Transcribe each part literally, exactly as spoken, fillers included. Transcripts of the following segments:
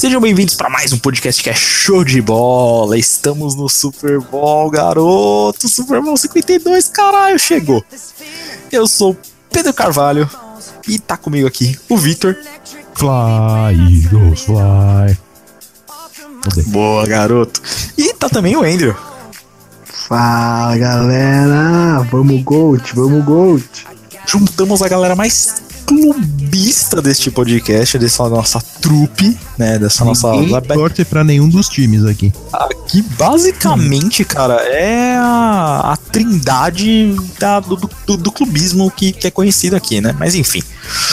Sejam bem-vindos para mais um podcast que é show de bola. Estamos no Super Bowl, garoto. Super Bowl cinquenta e dois, caralho, chegou. Eu sou Pedro Carvalho e tá comigo aqui o Vitor. Fly, Eagles, fly. Boa, garoto. E tá também o Andrew. Fala, galera. Vamos, Gold, vamos, Gold. Juntamos a galera mais clubista deste podcast, dessa nossa trupe, né, dessa Ninguém nossa... torce pra nenhum dos times aqui. Aqui, basicamente, cara, é a, a trindade da, do, do, do clubismo que, que é conhecido aqui, né, mas enfim.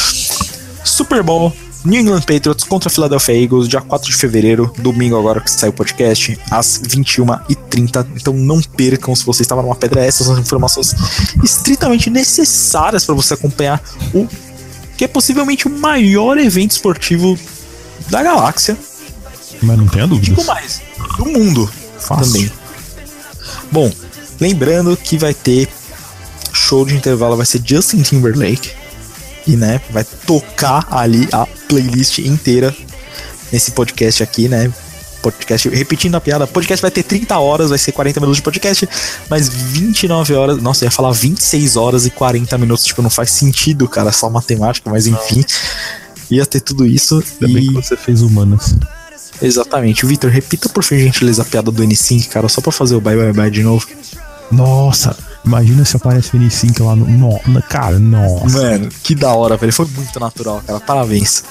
Super Bowl, New England Patriots contra Philadelphia Eagles, dia quatro de fevereiro, domingo agora que sai o podcast, às vinte e uma e trinta, então não percam se você estava numa pedra. Essas são as informações estritamente necessárias para você acompanhar o que é possivelmente o maior evento esportivo da galáxia. Mas não tenha dúvida. Digo mais, do mundo. Fácil. Também. Bom, lembrando que vai ter show de intervalo, vai ser Justin Timberlake. E, né, vai tocar ali a playlist inteira nesse podcast aqui, né? Podcast, repetindo a piada, podcast vai ter trinta horas, vai ser quarenta minutos de podcast, mas vinte e nove horas, nossa, eu ia falar vinte e seis horas e quarenta minutos, tipo, não faz sentido, cara, só matemática, mas enfim, ia ter tudo isso. Ainda bem que você fez humanas. Exatamente. Vitor, repita por gentileza a piada do N cinco, cara, só pra fazer o bye bye bye de novo. Nossa, imagina se aparece o N cinco lá no... no cara, nossa. Mano, que da hora, velho, foi muito natural, cara, parabéns.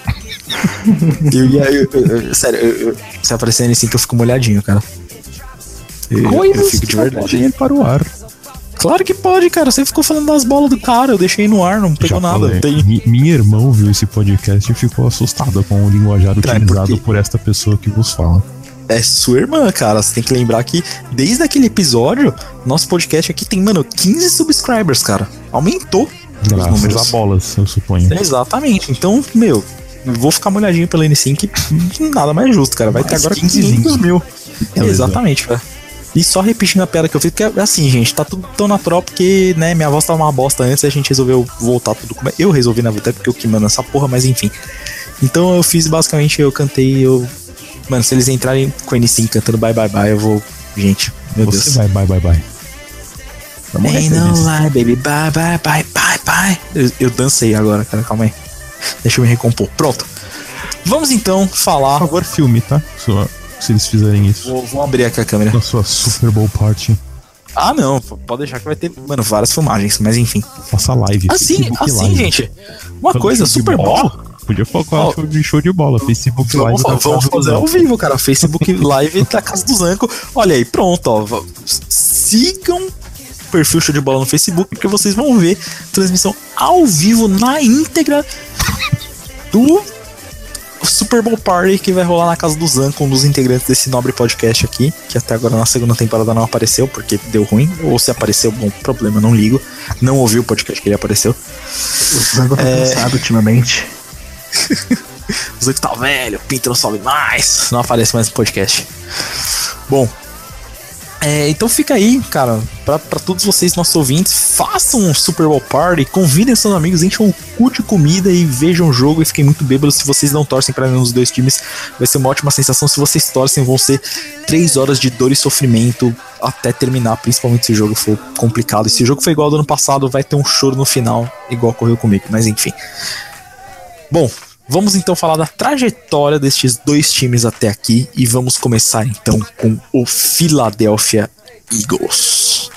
eu ia, eu, eu, eu, sério, eu, eu, se aparecer N cinco eu fico molhadinho, cara. Eu, eu, eu fico de verdade. Ir para o ar. Claro que pode, cara. Você ficou falando das bolas do cara, eu deixei no ar, não pegou Já nada. Tem... Mi, minha irmã viu esse podcast e ficou assustada com o linguajar Cara, utilizado porque... por esta pessoa que vos fala. É sua irmã, cara. Você tem que lembrar que desde aquele episódio, nosso podcast aqui tem, mano, quinze subscribers, cara. Aumentou os Graças números. a bolas, eu suponho. Exatamente. Então, meu, vou ficar molhadinho pelo N cinco, nada mais justo, cara. Vai ter agora quinhentos mil. É, exatamente, cara. E só repetindo a piada que eu fiz, porque assim, gente, tá tudo tão natural porque, né, minha voz tava uma bosta antes e a gente resolveu voltar tudo como é. Eu resolvi, na verdade, porque eu que mando essa porra, mas enfim. Então eu fiz, basicamente, eu cantei, eu... Mano, se eles entrarem com o N cinco cantando bye bye bye, eu vou... Gente, meu Você Deus. vai bye bye bye. Ain't no lie, baby, bye bye bye bye bye. Eu, eu dancei agora, cara, calma aí. Deixa eu me recompor. Pronto. Vamos então falar... Por favor, filme, tá? Sua, se eles fizerem isso. Vou, vou abrir aqui a câmera. Na sua Super Bowl Party. Ah, não, pode deixar que vai ter, mano, várias filmagens, mas enfim. Faça live. Assim, assim, live. gente. Uma Falando coisa, de Super bola, Bowl. Podia focar Oh. show de show de bola. Facebook Live. Vamos, vamos fazer ao vivo, cara. Facebook Live da Casa do Zanco. Olha aí, pronto, ó. Sigam o perfil Show de Bola no Facebook, porque vocês vão ver transmissão ao vivo na íntegra do Super Bowl Party que vai rolar na Casa do Zanco, um dos integrantes desse nobre podcast aqui, que até agora na segunda temporada não apareceu, porque deu ruim, ou se apareceu, bom, problema, não ligo. Não ouvi o podcast que ele apareceu. O Zanco tá É... cansado ultimamente. O Zanco tá velho, o pinto não sobe mais, não aparece mais no podcast. Bom, é, então fica aí, cara, pra, pra todos vocês, nossos ouvintes, façam um Super Bowl Party, convidem seus amigos, encham o cu de comida e vejam o jogo e fiquem muito bêbados. Se vocês não torcem pra nenhum dos dois times, vai ser uma ótima sensação. Se vocês torcem, vão ser três horas de dor e sofrimento até terminar, principalmente se o jogo for complicado. E se o jogo for igual ao do ano passado, vai ter um choro no final, igual ocorreu comigo, mas enfim. Bom, vamos então falar da trajetória destes dois times até aqui e vamos começar então com o Philadelphia Eagles.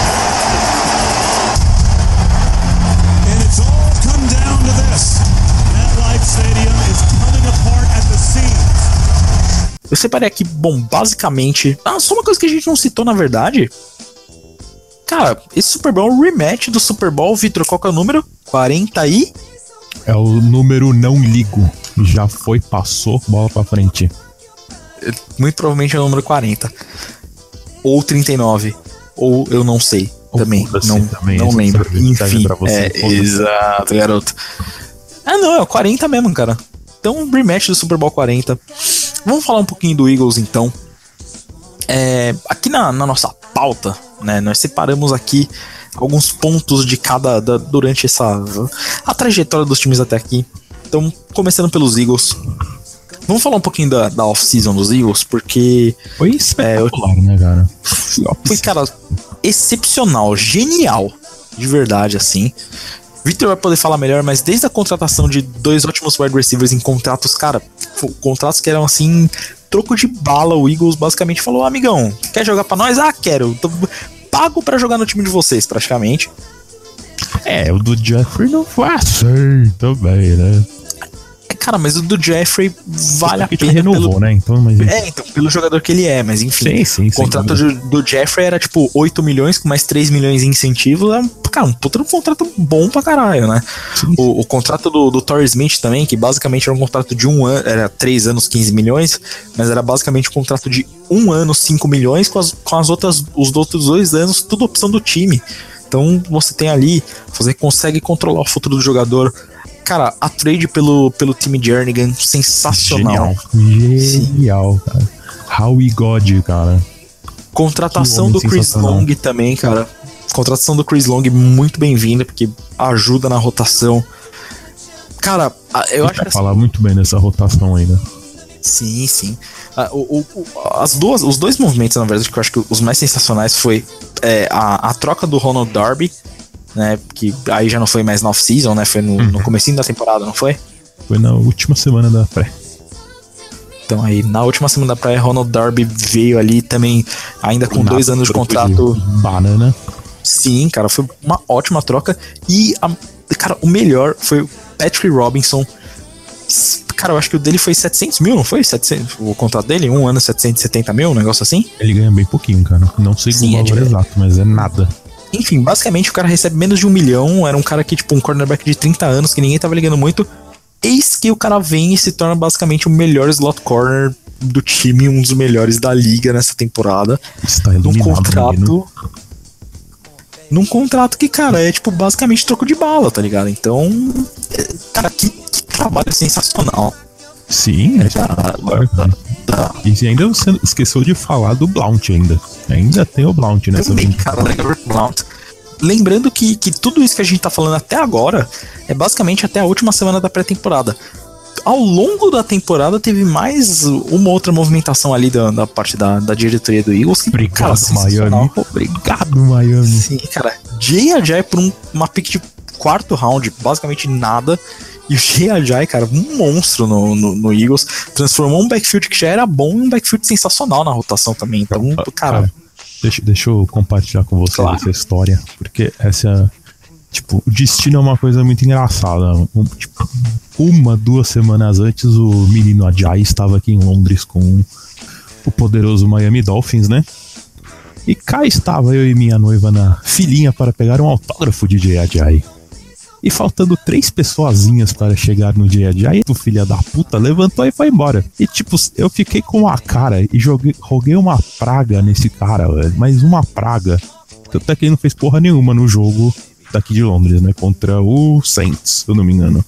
And it's all come down to this. MetLife Stadium is coming apart at the seams. Eu separei aqui, bom, basicamente... Ah, só uma coisa que a gente não citou, na verdade. Cara, esse Super Bowl é um rematch do Super Bowl, Vitor, qual que é o número? quarenta e... É o número não ligo. Já foi, passou, bola pra frente. Muito provavelmente é o número quarenta. Ou trinta e nove. Ou eu não sei. Ou Também. Não, também, não lembro. Enfim. Pra você, É, exato, garoto. Ah, não, é o quarenta mesmo, cara. Então, rematch do Super Bowl quarenta. Vamos falar um pouquinho do Eagles, então. É, aqui na, na nossa pauta, né, nós separamos aqui alguns pontos de cada da, durante essa a trajetória dos times até aqui. Então, começando pelos Eagles, Vamos falar um pouquinho da, da off-season dos Eagles, porque... Foi espetacular, é, eu... né, cara? Foi, cara, excepcional, genial, de verdade, assim. Victor vai poder falar melhor, mas desde a contratação de dois ótimos wide receivers em contratos, cara, contratos que eram assim, troco de bala, o Eagles basicamente falou, amigão, quer jogar pra nós? Ah, quero, tô pago pra jogar no time de vocês, praticamente. É, o do Jeffrey não foi assim também, né? Cara, mas o do Jeffrey vale a pena. Renovou, pelo... né? Então, mas... É, então, pelo jogador que ele é, mas enfim. Sim, sim, o contrato do, do Jeffrey era tipo oito milhões com mais três milhões em incentivo. É, cara, um puta um contrato bom pra caralho, né? O, o contrato do, do Torrey Smith também, que basicamente era um contrato de um ano, era três anos, quinze milhões, mas era basicamente um contrato de um ano, cinco milhões, com as, com as outras, os outros dois anos, tudo opção do time. Então você tem ali, você consegue controlar o futuro do jogador. Cara, a trade pelo, pelo time Jernigan, sensacional. Genial, genial, cara. Howie God, cara. Contratação do Chris Long também, cara. Contratação do Chris Long muito bem-vinda, porque ajuda na rotação. Cara, eu acho que... Vai falar muito bem dessa rotação ainda. Sim, sim. Uh, o, o, as duas, os dois movimentos, na verdade, que eu acho que os mais sensacionais foi é, a, a troca do Ronald Darby, né, que aí já não foi mais na off-season, né, foi no, uhum. no comecinho da temporada, não foi? Foi na última semana da pré. Então aí, na última semana da pré, Ronald Darby veio ali também, ainda com dois anos de contrato. Banana. Sim, cara, foi uma ótima troca. E, a, cara, o melhor foi o Patrick Robinson. Cara, eu acho que o dele foi setecentos mil, não foi? setecentos, o contrato dele? Um ano, setecentos e setenta mil, um negócio assim? Ele ganha bem pouquinho, cara. Não sei o valor é exato, mas é nada. Enfim, basicamente o cara recebe menos de um milhão. Era um cara que, tipo, um cornerback de trinta anos, que ninguém tava ligando muito. Eis que o cara vem e se torna basicamente o melhor slot corner do time, um dos melhores da liga nessa temporada. Está num contrato. Num contrato que, cara, é tipo basicamente troco de bala, tá ligado? Então, cara, que, que trabalho sensacional. Sim, é tá, tá, tá. E ainda você esqueceu de falar do Blount ainda. Ainda tem o Blount nessa Também, cara, Blount. Lembrando que, que tudo isso que a gente tá falando até agora é basicamente até a última semana da pré-temporada. Ao longo da temporada teve mais uma outra movimentação ali da, da parte da, da diretoria do Eagles. Que, obrigado, cara, Miami. Obrigado, Miami. Sim, cara. Jay Ajayi por um, uma pick de quarto round, basicamente nada. E o Jay Ajayi, cara, um monstro no, no, no Eagles. Transformou um backfield que já era bom em um backfield sensacional na rotação também. Então, cara... cara deixa, deixa eu compartilhar com você claro. essa história. Porque essa... Tipo, o destino é uma coisa muito engraçada. Um, tipo, uma, duas semanas antes, o menino Ajayi estava aqui em Londres com o poderoso Miami Dolphins, né? E cá estava eu e minha noiva na filinha para pegar um autógrafo de Jay Ajayi. E faltando três pessoazinhas para chegar no Jay Ajayi, o filho da puta levantou e foi embora. E tipo, eu fiquei com uma cara e joguei, roguei uma praga nesse cara, velho. Mas uma praga. Até que ele não fez porra nenhuma no jogo daqui de Londres, né, contra o Saints, se eu não me engano.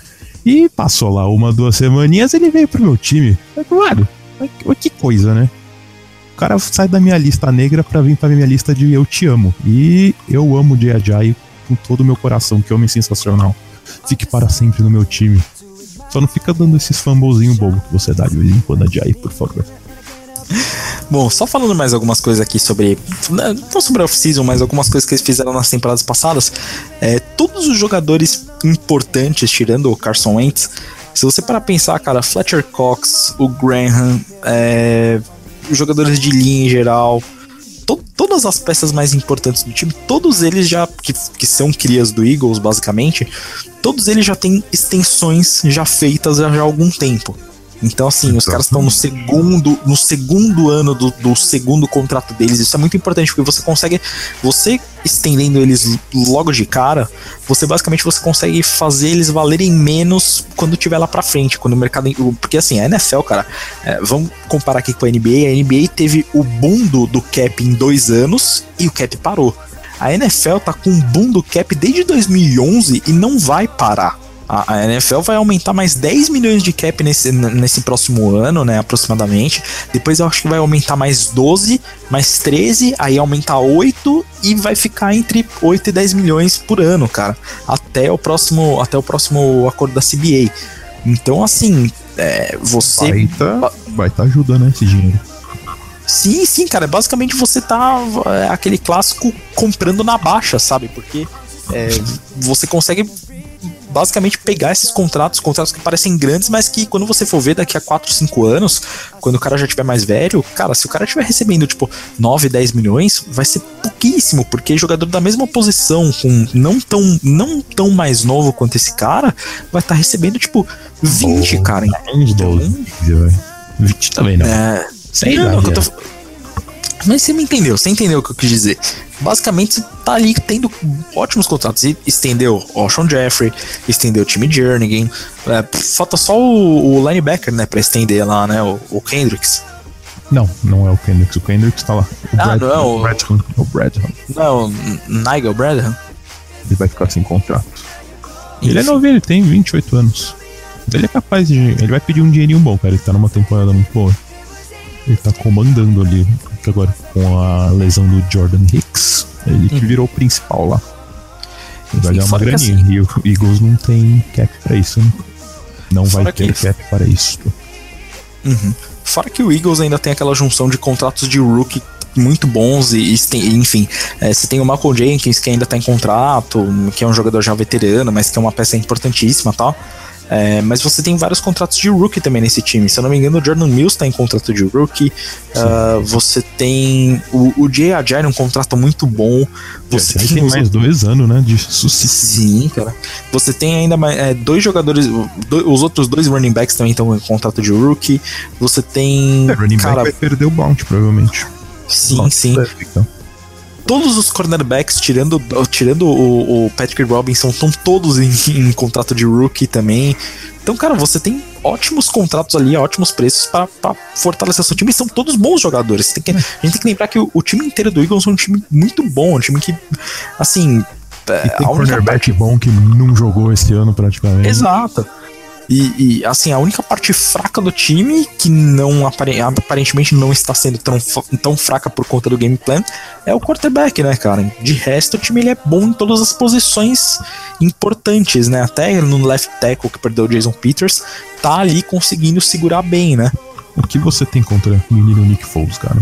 E passou lá uma, duas semaninhas, ele veio pro meu time. Mano, que coisa, né? O cara sai da minha lista negra pra vir pra minha lista de eu te amo. E eu amo o Jay Ajayi com todo o meu coração, que homem sensacional. Fique para sempre no meu time. Só não fica dando esses fumblezinho bobo que você dá de vez em quando, Ajayi, por favor. Bom, só falando mais algumas coisas aqui sobre... Não sobre a off-season, mas algumas coisas que eles fizeram nas temporadas passadas. É, todos os jogadores importantes, tirando o Carson Wentz, se você parar pra pensar, cara, Fletcher Cox, o Graham, é, os jogadores de linha em geral, to, todas as peças mais importantes do time, todos eles já, que, que são crias do Eagles, basicamente, todos eles já têm extensões já feitas já há algum tempo. Então, assim, os caras estão no segundo, no segundo ano do, do segundo contrato deles. Isso é muito importante, porque você consegue, você estendendo eles logo de cara, você basicamente você consegue fazer eles valerem menos quando tiver lá pra frente, quando o mercado... Porque, assim, a N F L, cara, é, vamos comparar aqui com a N B A. A N B A teve o boom do, do cap em dois anos e o cap parou. A N F L tá com um boom do cap desde dois mil e onze e não vai parar. A N F L vai aumentar mais dez milhões de cap nesse, nesse próximo ano, né, aproximadamente. Depois eu acho que vai aumentar mais doze, mais treze, aí aumentar oito e vai ficar entre oito e dez milhões por ano, cara, até o próximo, até o próximo acordo da C B A. Então, assim, é, você... Vai tá, vai tá ajudando, né, esse dinheiro. Sim, sim, cara. Basicamente você tá é, aquele clássico comprando na baixa, sabe? Porque é, você consegue basicamente pegar esses contratos, contratos que parecem grandes, mas que quando você for ver daqui a quatro, cinco anos, quando o cara já tiver mais velho, cara, se o cara estiver recebendo tipo nove, dez milhões, vai ser pouquíssimo, porque jogador da mesma posição, com não tão, não tão mais novo quanto esse cara, vai estar tá recebendo tipo vinte, oh, cara. Uns doze, vinte também não. É, Sei não, não, que eu tô... Mas você me entendeu, você entendeu o que eu quis dizer. Basicamente, você tá ali tendo ótimos contratos. E estendeu o Alshon Jeffrey, estendeu o Timmy Jernigan. É, falta só o, o linebacker, né, pra estender lá, né, o, o Kendricks. Não, não é o Kendricks, o Kendricks tá lá. O ah, Brad, não é o... Bradham, o Bradham. Não é o Nigel Bradham? Ele vai ficar sem contrato. Enfim. Ele é novinho, ele tem vinte e oito anos. Ele é capaz de... Ele vai pedir um dinheirinho bom, cara. Ele tá numa temporada muito boa. Ele tá comandando ali, agora com a lesão do Jordan Hicks, ele que hum. virou o principal lá. Ele vai dar uma graninha, assim, e o Eagles não tem cap pra isso, né? Não vai ter que... cap para isso. Uhum. Fora que o Eagles ainda tem aquela junção de contratos de rookie muito bons, e, e enfim, é, você tem o Malcolm Jenkins que ainda tá em contrato, que é um jogador já veterano, mas que é uma peça importantíssima e tal. É, mas você tem vários contratos de rookie também nesse time. Se eu não me engano, o Jordan Mills tá em contrato de rookie. Uh, você tem o, o Jay Ajayi, um contrato muito bom. Você tem, tem mais dois anos, né? De sucesso. Sim, cara. Você tem ainda mais é, dois jogadores. Dois, os outros dois running backs também estão em contrato de rookie. Você tem. É, running cara, back vai perder o bounty, provavelmente. Sim, Nossa, sim. Deve, então. Todos os cornerbacks, tirando, tirando o, o Patrick Robinson, estão todos em, em contrato de rookie também. Então, cara, você tem ótimos contratos ali, ótimos preços para fortalecer seu time. E são todos bons jogadores. Tem que, a gente tem que lembrar que o, o time inteiro do Eagles é um time muito bom, um time que, assim... E tem cornerback parte... bom que não jogou esse ano praticamente. Exato. E, e, assim, a única parte fraca do time, que não aparentemente não está sendo tão, tão fraca por conta do game plan, é o quarterback, né, cara? De resto, o time ele é bom em todas as posições importantes, né? Até no left tackle, que perdeu o Jason Peters, tá ali conseguindo segurar bem, né? O que você tem contra o menino Nick Foles, cara?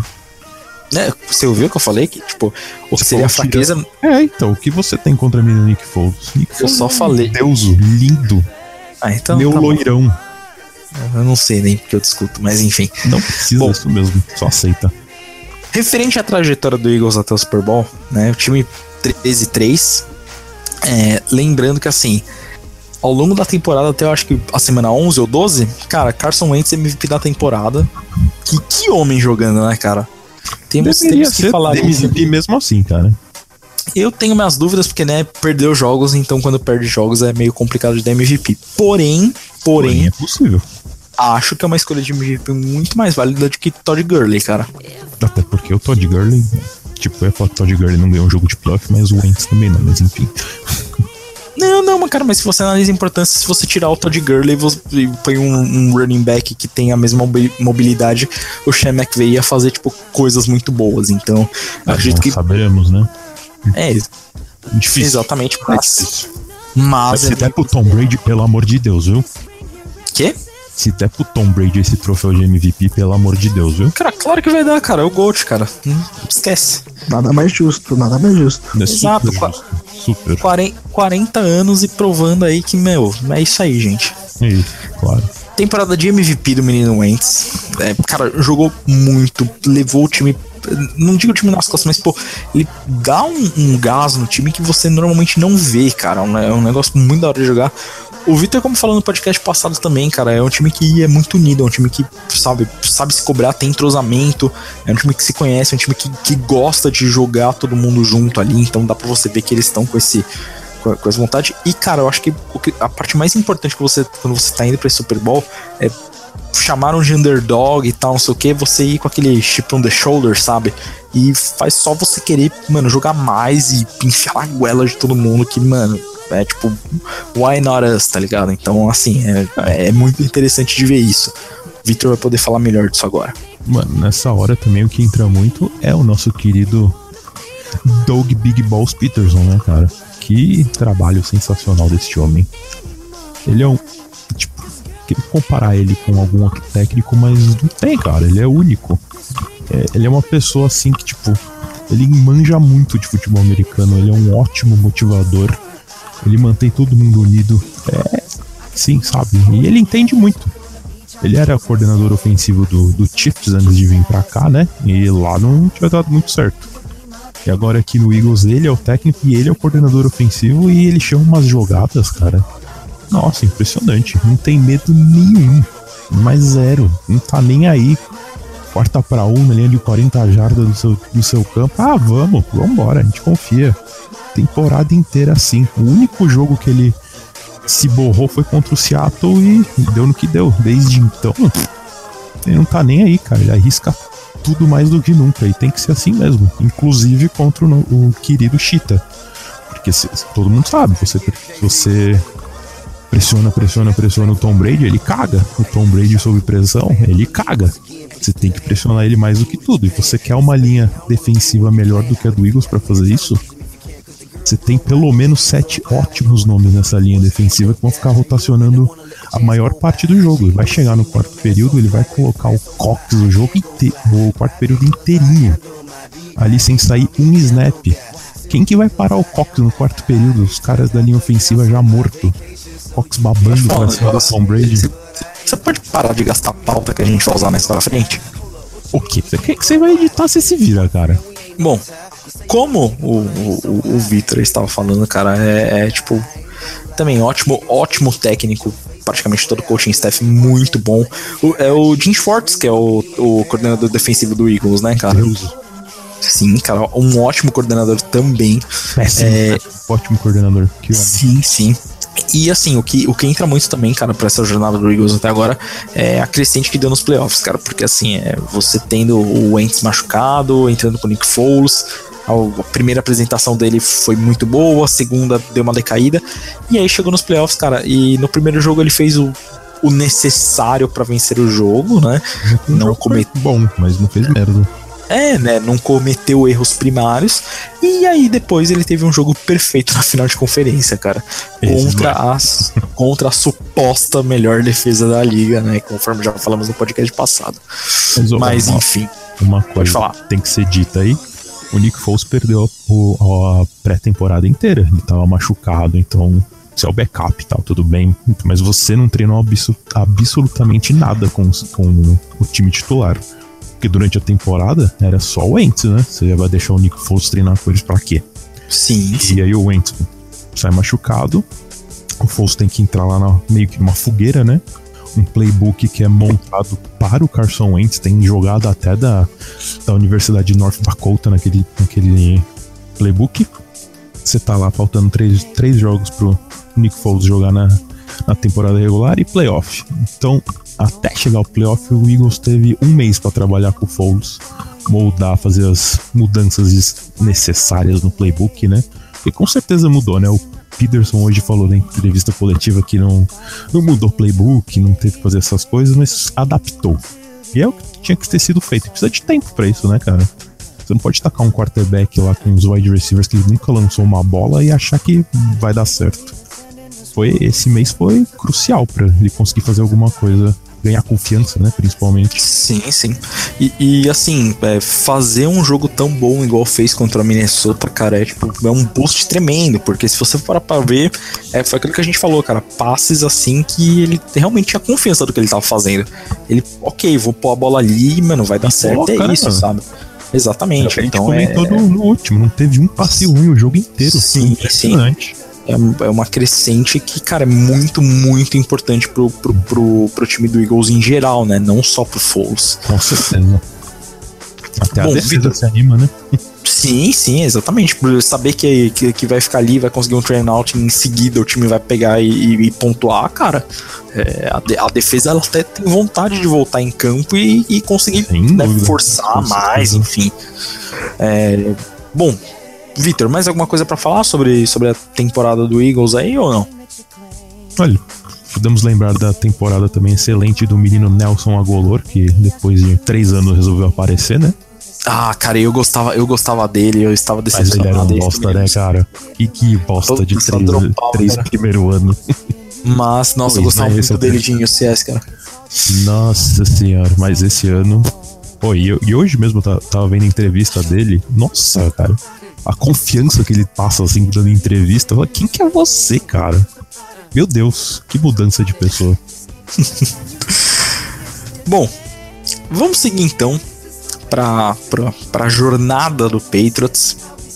É, você ouviu o que eu falei? Que, tipo, o que seria a fraqueza... É, então, o que você tem contra o menino Nick Foles? Nick eu só falei. Deus, lindo. Ah, então, meu tá loirão. Bom. Eu não sei nem porque eu discuto, mas enfim. Não precisa bom, disso mesmo, só aceita. Referente à trajetória do Eagles até o Super Bowl, né? O time treze a três. É, lembrando que assim, ao longo da temporada, até eu acho que a semana onze ou doze, cara, Carson Wentz é M V P da temporada. Que, que homem jogando, né, cara? Temos, temos que falar M V P mesmo assim, cara. Eu tenho minhas dúvidas, porque, né, perdeu jogos, então quando perde jogos é meio complicado de dar M V P. Porém, porém, porém é possível. Acho que é uma escolha de M V P muito mais válida do que Todd Gurley, cara. Até porque o Todd Gurley, tipo, eu ia falar que o Todd Gurley não ganhou um jogo de playoff, mas o Wentz também não, mas enfim. Não, não, mas cara, mas se você analisa a importância, se você tirar o Todd Gurley e põe um, um running back que tem a mesma mobilidade, o Sean McVay ia fazer, tipo, coisas muito boas, então é, acredito que... saberemos, né? É, difícil. Exatamente, mas... Mas se é der pro Tom Brady, pelo amor de Deus, viu? Quê? Se der pro Tom Brady esse troféu de M V P, pelo amor de Deus, viu? Cara, claro que vai dar, cara. É o GOAT, cara. Hum, esquece. Nada mais justo, nada mais justo. É Exato. Super justo. Super. quarenta anos e provando aí que, meu, é isso aí, gente. É isso, claro. Temporada de M V P do menino Wentz. É, cara, jogou muito, levou o time... Não digo o time nas costas, mas, pô, ele dá um, um gás no time que você normalmente não vê, cara. É um negócio muito da hora de jogar. O Vitor, como falou no podcast passado também, cara, é um time que é muito unido, é um time que sabe, sabe se cobrar, tem entrosamento, é um time que se conhece, é um time que, que gosta de jogar todo mundo junto ali, então dá pra você ver que eles estão com esse com, com essa vontade. E, cara, eu acho que a parte mais importante que você, quando você tá indo pra esse Super Bowl, é chamaram de underdog e tal, não sei o que, você ir com aquele chip on the shoulder, sabe? E faz só você querer, mano, jogar mais e enfiar a goela de todo mundo, que, mano, é tipo, why not us, tá ligado? Então, assim, é, é muito interessante de ver isso. O Victor vai poder falar melhor disso agora. Mano, nessa hora também o que entra muito é o nosso querido Doug Big Balls Peterson, né, cara? Que trabalho sensacional desse homem. Ele é um, tipo, querer comparar ele com algum outro técnico, mas não tem, cara. Ele é único. É, ele é uma pessoa assim que, tipo, ele manja muito de futebol americano. Ele é um ótimo motivador. Ele mantém todo mundo unido. É, sim, sabe? E ele entende muito. Ele era coordenador ofensivo do, do Chiefs antes de vir pra cá, né? E lá não tinha dado muito certo. E agora aqui no Eagles ele é o técnico e ele é o coordenador ofensivo e ele chama umas jogadas, cara. Nossa, impressionante. Não tem medo nenhum. Mas zero. Não tá nem aí. Quarta pra um na linha de quarenta jardas do seu, do seu campo. Ah, vamos, vambora, a gente confia. Temporada inteira assim. O único jogo que ele se borrou foi contra o Seattle e deu no que deu. Desde então, ele não tá nem aí, cara. Ele arrisca tudo mais do que nunca. E tem que ser assim mesmo. Inclusive contra o, o querido Cheetah. Porque se, todo mundo sabe, você, você pressiona, pressiona, pressiona o Tom Brady, ele caga. O Tom Brady sob pressão, ele caga. Você tem que pressionar ele mais do que tudo. E você quer uma linha defensiva melhor do que a do Eagles pra fazer isso? Você tem pelo menos sete ótimos nomes nessa linha defensiva que vão ficar rotacionando a maior parte do jogo. Ele vai chegar no quarto período, ele vai colocar o Cox o jogo inteiro, o quarto período inteirinho, ali sem sair um snap. Quem que vai parar o Cox no quarto período? Os caras da linha ofensiva já morto. Cox babando pra cima do Tom Brady. Você pode parar de gastar pauta que a gente vai usar mais pra frente? O quê? Você quer que você vai editar, você se vira, cara. Bom, como o, o, o Vitor estava falando, cara, é, é tipo, também ótimo, ótimo técnico, praticamente todo o coaching staff muito bom. O, é o Jim Schwartz, que é o, o coordenador defensivo do Eagles, né, cara? Deus. Sim, cara, um ótimo coordenador também. Péssimo, é, ótimo coordenador. Que sim, sim. E assim, o que, o que entra muito também, cara, pra essa jornada do Eagles até agora é a crescente que deu nos playoffs, cara, porque assim, é, você tendo o Wentz machucado, entrando com o Nick Foles, a, a primeira apresentação dele foi muito boa, a segunda deu uma decaída, e aí chegou nos playoffs, cara, e no primeiro jogo ele fez o, o necessário pra vencer o jogo, né? Não, não cometeu. Bom, mas não fez merda. É, né, não cometeu erros primários. E aí depois ele teve um jogo perfeito na final de conferência, cara. Contra a, contra a suposta melhor defesa da liga, né? Conforme já falamos no podcast passado. Mas, Mas uma, enfim. Uma coisa pode falar. Tem que ser dita aí. O Nick Foles perdeu a, a pré-temporada inteira. Ele tava machucado, então você é o backup e tal, tudo bem. Mas você não treinou abso, absolutamente nada com, com o time titular. Porque durante a temporada era só o Wentz, né? Você já vai deixar o Nick Foles treinar com eles pra quê? Sim. E sim. Aí o Wentz sai machucado. O Foles tem que entrar lá na, meio que numa fogueira, né? Um playbook que é montado para o Carson Wentz. Tem jogada até da, da Universidade de North Dakota naquele, naquele playbook. Você tá lá faltando três, três jogos pro Nick Foles jogar na, na temporada regular e playoff. Então, até chegar ao playoff, o Eagles teve um mês para trabalhar com o Foles, moldar, fazer as mudanças necessárias no playbook, né? E com certeza mudou, né? O Peterson hoje falou na entrevista coletiva que não, não mudou o playbook, não teve que fazer essas coisas, mas adaptou. E é o que tinha que ter sido feito. Precisa de tempo pra isso, né, cara? Você não pode tacar um quarterback lá com os wide receivers que nunca lançou uma bola e achar que vai dar certo. Foi, esse mês foi crucial pra ele conseguir fazer alguma coisa, ganhar confiança, né, principalmente. Sim, sim. E, e assim, é, fazer um jogo tão bom igual fez contra a Minnesota, cara, é, tipo, é um boost tremendo, porque se você parar pra ver, é, foi aquilo que a gente falou, cara, passes assim que ele realmente tinha confiança do que ele tava fazendo. Ele, ok, vou pôr a bola ali, mano, vai dar e certo, pô, é cara, isso, mano. Sabe? Exatamente. A gente então comentou é... no, no último, não teve um passe ruim o jogo inteiro. Sim, impressionante. Sim. É uma crescente que, cara, é muito, muito importante pro, pro, pro, pro time do Eagles em geral, né? Não só pro Foles. Com certeza. Até Bom, a defesa Victor... se anima, né? Sim, sim, exatamente. Por saber que, que, que vai ficar ali, vai conseguir um train out em seguida, o time vai pegar e, e, e pontuar, cara. É, a, de, a defesa ela até tem vontade de voltar em campo e, e conseguir, né, forçar Com mais, certeza. Enfim. É, bom, Vitor, mais alguma coisa pra falar sobre, sobre a temporada do Eagles aí ou não? Olha, podemos lembrar da temporada também excelente do menino Nelson Agholor, que depois de três anos resolveu aparecer, né? Ah, cara, eu gostava, eu gostava dele, eu estava decepcionado. Mas ele era um bosta, né, cara? Que, que bosta Todo de três, três primeiro ano. Mas, nossa, eu Pois, gostava né, muito esse é o dele ponto. de U C S, cara. Nossa senhora, mas esse ano. Pô, e, eu- e hoje mesmo eu tava, tava vendo a entrevista dele. Nossa, cara. A confiança que ele passa assim dando entrevista. Eu falo, quem que é você, cara? Meu Deus, que mudança de pessoa. Bom, vamos seguir então pra, pra, pra jornada do Patriots.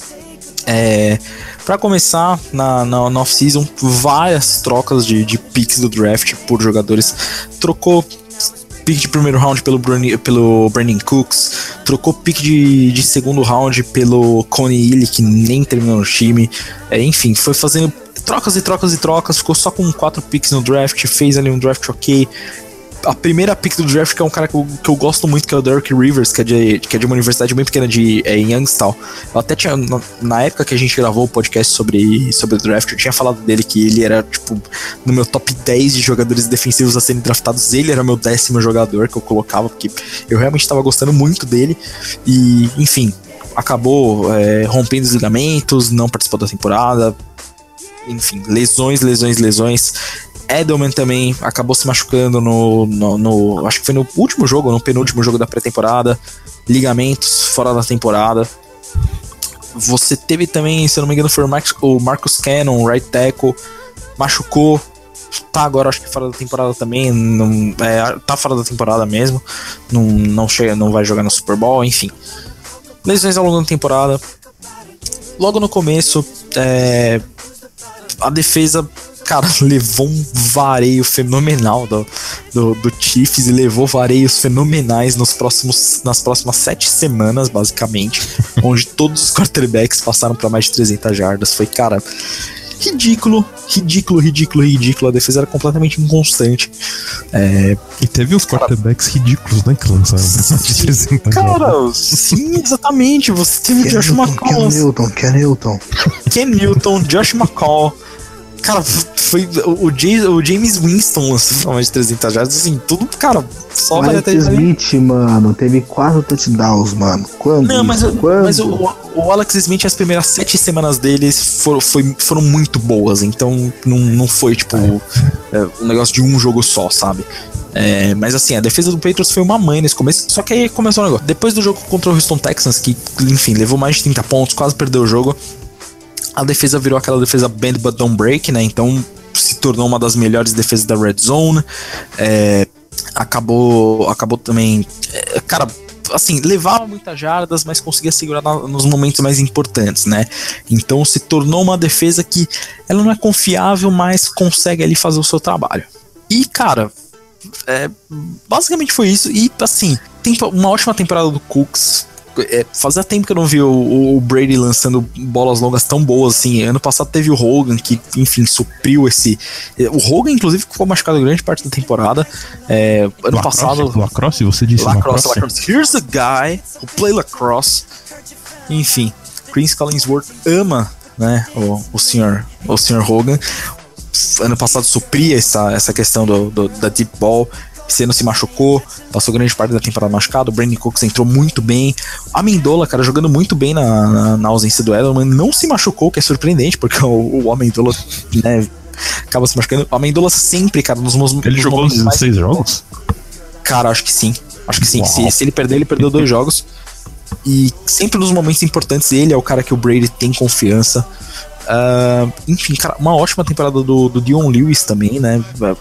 É, pra começar, na, na, na off-season, várias trocas de, de picks do draft por jogadores. Trocou pick de primeiro round pelo, Bruni, pelo Brandon Cooks, trocou pick de, de segundo round pelo Coney Ely, que nem terminou no time. É, enfim, foi fazendo trocas e trocas e trocas, ficou só com quatro picks no draft, fez ali um draft ok. A primeira pick do draft, que é um cara que eu, que eu gosto muito, que é o Derek Rivers, que é de, que é de uma universidade bem pequena de, é, em Youngstown. Eu até tinha, na, na época que a gente gravou o podcast sobre, sobre o draft, eu tinha falado dele que ele era, tipo, no meu top dez de jogadores defensivos a serem draftados, ele era meu décimo jogador que eu colocava, porque eu realmente estava gostando muito dele. E, enfim, acabou é, rompendo os ligamentos, não participou da temporada. Enfim, lesões, lesões, lesões. Edelman também acabou se machucando no, no, no. Acho que foi no último jogo, no penúltimo jogo da pré-temporada. Ligamentos fora da temporada. Você teve também, se eu não me engano, foi o, Max, o Marcus Cannon, right tackle, machucou. Tá agora, acho que fora da temporada também. Não, é, tá fora da temporada mesmo. Não, não, chega, não vai jogar no Super Bowl, enfim. Lesões ao longo da temporada. Logo no começo, é, a defesa, cara, levou um vareio fenomenal do, do, do Chiefs e levou vareios fenomenais nos próximos, nas próximas sete semanas, basicamente, onde todos os quarterbacks passaram para mais de trezentas jardas. Foi, cara, ridículo, ridículo, ridículo, ridículo. A defesa era completamente inconstante. É, E teve uns quarterbacks ridículos, né, que lançaram de trezentas jardas. cara, sim, exatamente. Você teve o Ken Josh Newton, McCall, Ken Newton, Ken Newton. Ken Newton, Josh McCall. Cara, foi o, J, o James Winston lançou mais de trezentas jardas, assim, tudo, cara, só vai Alex até. Smith, mano, teve quatro touchdowns, mano. Quando? Não, mas, Quando? mas o, o Alex Smith, as primeiras sete semanas deles foram, foi, foram muito boas, então não, não foi, tipo, é, um negócio de um jogo só, sabe? É, mas assim, a defesa do Patriots foi uma mãe nesse começo, só que aí começou o negócio. Depois do jogo contra o Houston Texans, que, enfim, levou mais de trinta pontos, quase perdeu o jogo, a defesa virou aquela defesa bend but don't break, né? Então se tornou uma das melhores defesas da Red Zone. É, acabou, acabou também, é, cara, assim, levava muitas jardas, mas conseguia segurar na, nos momentos mais importantes, né? Então se tornou uma defesa que ela não é confiável, mas consegue ali fazer o seu trabalho. E, cara, é, basicamente foi isso. E, assim, tem uma ótima temporada do Cooks. É, fazia tempo que eu não vi o, o Brady lançando bolas longas tão boas assim. Ano passado teve o Hogan, que, enfim, supriu esse. O Hogan, inclusive, ficou machucado grande parte da temporada. É, ano Lacrosse, passado. Lacrosse, você disse Lacrosse, lacrosse? lacrosse. Here's a guy who play lacrosse. Enfim, Chris Collinsworth ama, né, o, o senhor o senhor Hogan. Ano passado supria essa, essa questão do, do, da deep ball. Esse ano se machucou, passou grande parte da temporada machucado. O Brandon Cooks entrou muito bem. A Amendola, cara, jogando muito bem na, na, na ausência do Edelman, não se machucou, que é surpreendente, porque o, o Amendola, né, acaba se machucando. A Amendola sempre, cara, nos, nos Ele nos jogou momentos nos mais... seis jogos? Cara, acho que sim. Acho que sim. Se, se ele perder, ele perdeu dois jogos. E sempre nos momentos importantes, ele é o cara que o Brady tem confiança. Uh, enfim, cara, uma ótima temporada do, do Dion Lewis também, né?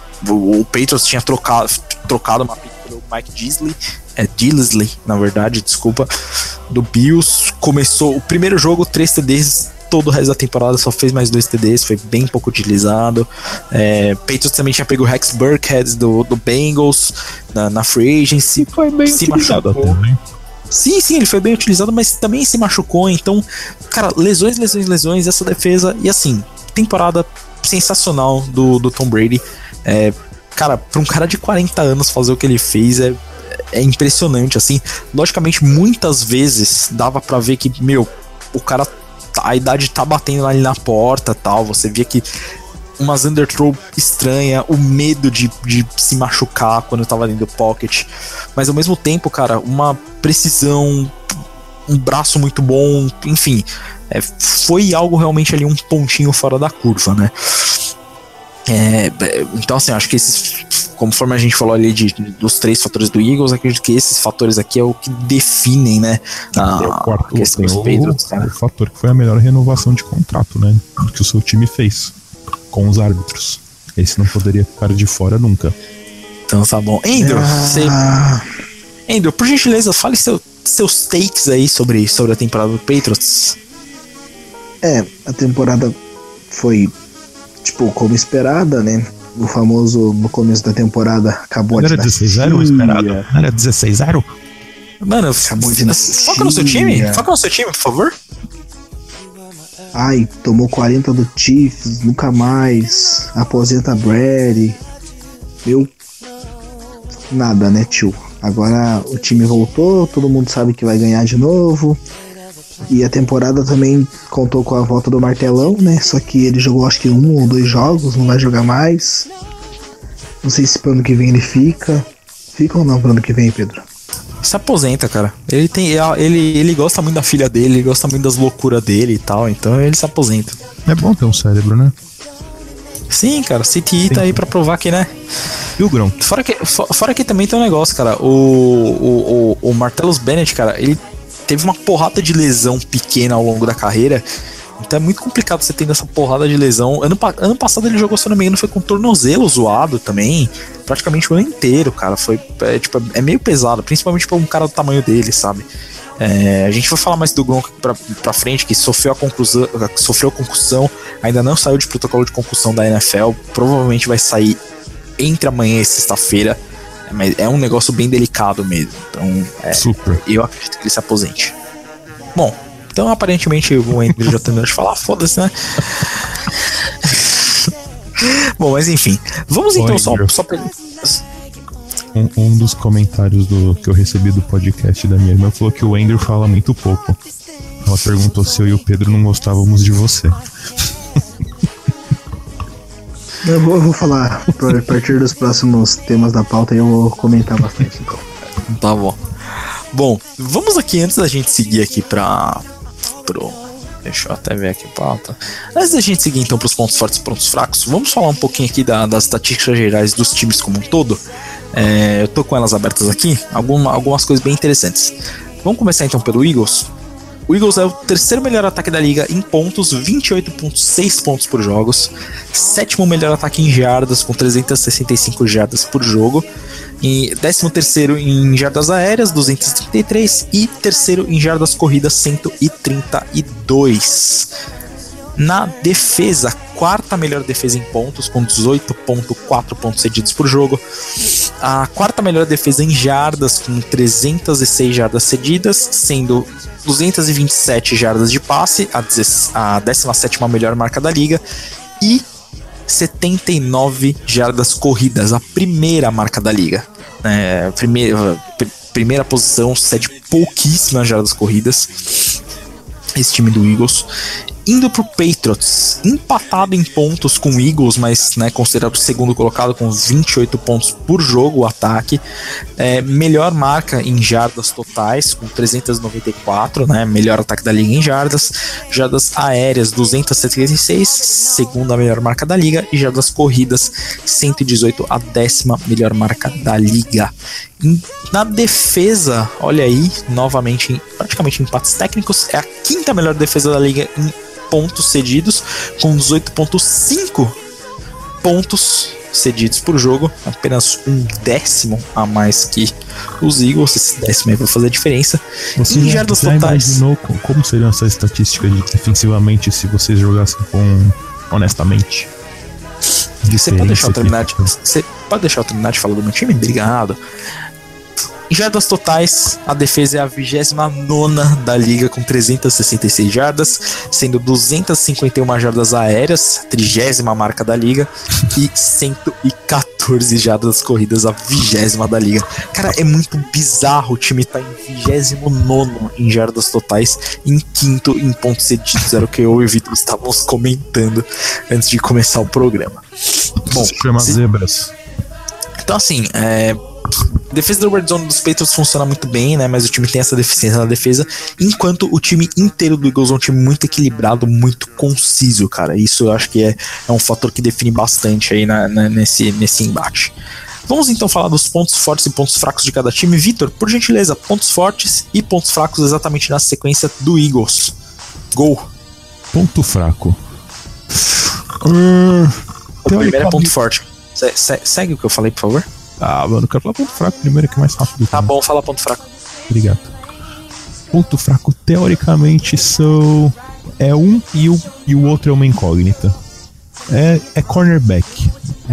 O, o Patriots tinha trocado, trocado uma pick pelo Mike Disley, é Disley, na verdade, desculpa, do Bills. Começou o primeiro jogo, três T Ds. Todo o resto da temporada só fez mais dois T Ds, foi bem pouco utilizado. É, Patriots também tinha pego o Rex Burkhead do, do Bengals na, na Free Agency. Foi bem se utilizado machucou. até, né? Sim, sim, ele foi bem utilizado, mas também se machucou. Então, cara, lesões, lesões, lesões. Essa defesa, e assim, temporada sensacional do, do Tom Brady. É, cara, pra um cara de quarenta anos fazer o que ele fez é, é impressionante, assim. Logicamente, muitas vezes dava pra ver que, meu, o cara, a idade tá batendo ali na porta, tal. Você via que umas underthrow estranha, o medo de, de se machucar quando tava dentro do pocket, mas ao mesmo tempo, cara, uma precisão, um braço muito bom, enfim, é, foi algo realmente ali um pontinho fora da curva, né? É, então assim, acho que esses, conforme a gente falou ali de, dos três fatores do Eagles, acredito que esses fatores aqui é o que definem, né, a, É o quarto, a questão dos o, Patriots, cara. o fator que foi a melhor renovação de contrato, né, que o seu time fez com os árbitros. Esse não poderia ficar de fora nunca. Então tá bom. Andrew, Ah. você... Andrew, por gentileza, fale seu, seus takes aí sobre, sobre a temporada do Patriots. É, a temporada foi, tipo, como esperada, né? O famoso, no começo da temporada, acabou Não a era dezesseis a zero dinastia. esperado? Não era dezesseis a zero? Mano, Acabou de nascer. foca no seu time, foca no seu time, por favor. Ai, tomou quarenta do Chiefs, nunca mais. Aposenta Brady. Meu. Nada, né, tio? Agora o time voltou, todo mundo sabe que vai ganhar de novo. E a temporada também contou com a volta do Martelão, né? Só que ele jogou acho que um ou dois jogos, não vai jogar mais. Não sei se pro ano que vem ele fica. Fica ou não pro ano que vem, Pedro? Se aposenta, cara. Ele tem, ele, ele gosta muito da filha dele, ele gosta muito das loucuras dele e tal, então ele se aposenta. É bom ter um cérebro, né? Sim, cara, C T I tá aí pra provar que, né? E o Gronk? Fora que, fora que também tem um negócio, cara. O, o, o, o Martellus Bennett, cara, ele teve uma porrada de lesão pequena ao longo da carreira. Então é muito complicado você tendo essa porrada de lesão. Ano, ano passado ele jogou, se não me engano, foi com tornozelo zoado também. Praticamente o ano inteiro, cara. Foi, é, tipo, é meio pesado, principalmente pra um cara do tamanho dele, sabe? É, a gente vai falar mais do Gronk pra, pra frente, que sofreu a concussão, sofreu a concussão, ainda não saiu de protocolo de concussão da N F L. Provavelmente vai sair entre amanhã e sexta-feira. Mas é um negócio bem delicado mesmo. Então, é, Super. eu acredito que ele se aposente. Bom, então aparentemente o Andrew já terminou de falar, foda-se, né? Bom, mas enfim. Vamos então Oi, só, Andrew. só pra... Um, um dos comentários do, que eu recebi do podcast da minha irmã falou que o Andrew fala muito pouco. Ela perguntou se eu e o Pedro não gostávamos de você. Eu vou, eu vou falar, a partir dos próximos temas da pauta eu vou comentar bastante, então. Tá bom. Bom, vamos aqui, antes da gente seguir aqui pra... Pro... Deixa eu até ver aqui a pauta. Antes da gente seguir então pros pontos fortes e pontos fracos, vamos falar um pouquinho aqui da, das estatísticas gerais dos times como um todo. É, eu tô com elas abertas aqui, alguma, algumas coisas bem interessantes. Vamos começar então pelo Eagles. O Eagles é o terceiro melhor ataque da liga em pontos, vinte e oito vírgula seis pontos por jogos. Sétimo melhor ataque em jardas, com trezentas e sessenta e cinco jardas por jogo. E décimo terceiro em jardas aéreas, duzentas e trinta e três. E terceiro em jardas corridas, cento e trinta e dois. Na defesa, quarta melhor defesa em pontos, com dezoito vírgula quatro pontos cedidos por jogo. A quarta melhor defesa em jardas, com trezentas e seis jardas cedidas, sendo duzentas e vinte e sete jardas de passe, a décima sétima melhor marca da liga, e setenta e nove jardas corridas, a primeira marca da liga. É, primeira, pr- primeira posição, cede pouquíssimas jardas corridas, esse time do Eagles. Indo pro Patriots, empatado em pontos com o Eagles, mas né, considerado o segundo colocado com vinte e oito pontos por jogo o ataque. É, melhor marca em jardas totais, com trezentas e noventa e quatro, né, melhor ataque da liga em jardas. Jardas aéreas, duzentas e setenta e seis, segunda melhor marca da liga. E jardas corridas, cento e dezoito, a décima melhor marca da liga. Em, na defesa, olha aí, novamente, praticamente empates técnicos, é a quinta melhor defesa da liga em pontos cedidos, com dezoito vírgula cinco pontos cedidos por jogo, apenas um décimo a mais que os Eagles. Esse décimo aí vai fazer a diferença. Você Em já, jardas já totais, imaginou co- como seriam essas estatísticas de defensivamente se vocês jogassem com honestamente? você pode deixar eu Diferença terminar de, que- você pode deixar eu terminar de falar do meu time? Obrigado. Em jardas totais, a defesa é a vigésima nona da liga, com trezentas e sessenta e seis jardas, sendo duzentas e cinquenta e uma jardas aéreas, trigésima marca da liga, e cento e quatorze jardas corridas, a vigésima da liga. Cara, é muito bizarro o time tá em vigésimo nono em jardas totais, em quinto em pontos cedidos, era o que eu e o Vitor estávamos comentando antes de começar o programa. Bom, se chama se- zebras. então assim, é, A defesa do red zone dos Patriots funciona muito bem, né? Mas o time tem essa deficiência na defesa, enquanto o time inteiro do Eagles é um time muito equilibrado, muito conciso, cara. Isso eu acho que é, é um fator que define bastante aí na, na, nesse, nesse embate. Vamos então falar dos pontos fortes e pontos fracos de cada time. Vitor, por gentileza, pontos fortes e pontos fracos exatamente na sequência do Eagles. Gol. Ponto fraco. Hum, o primeiro é ponto forte. Se, se, segue o que eu falei, por favor. Ah, mano, eu quero falar ponto fraco primeiro, que é mais rápido. Tá bom, fala ponto fraco. Obrigado. Ponto fraco, teoricamente, são... é um e o, e o outro é uma incógnita. É, é cornerback.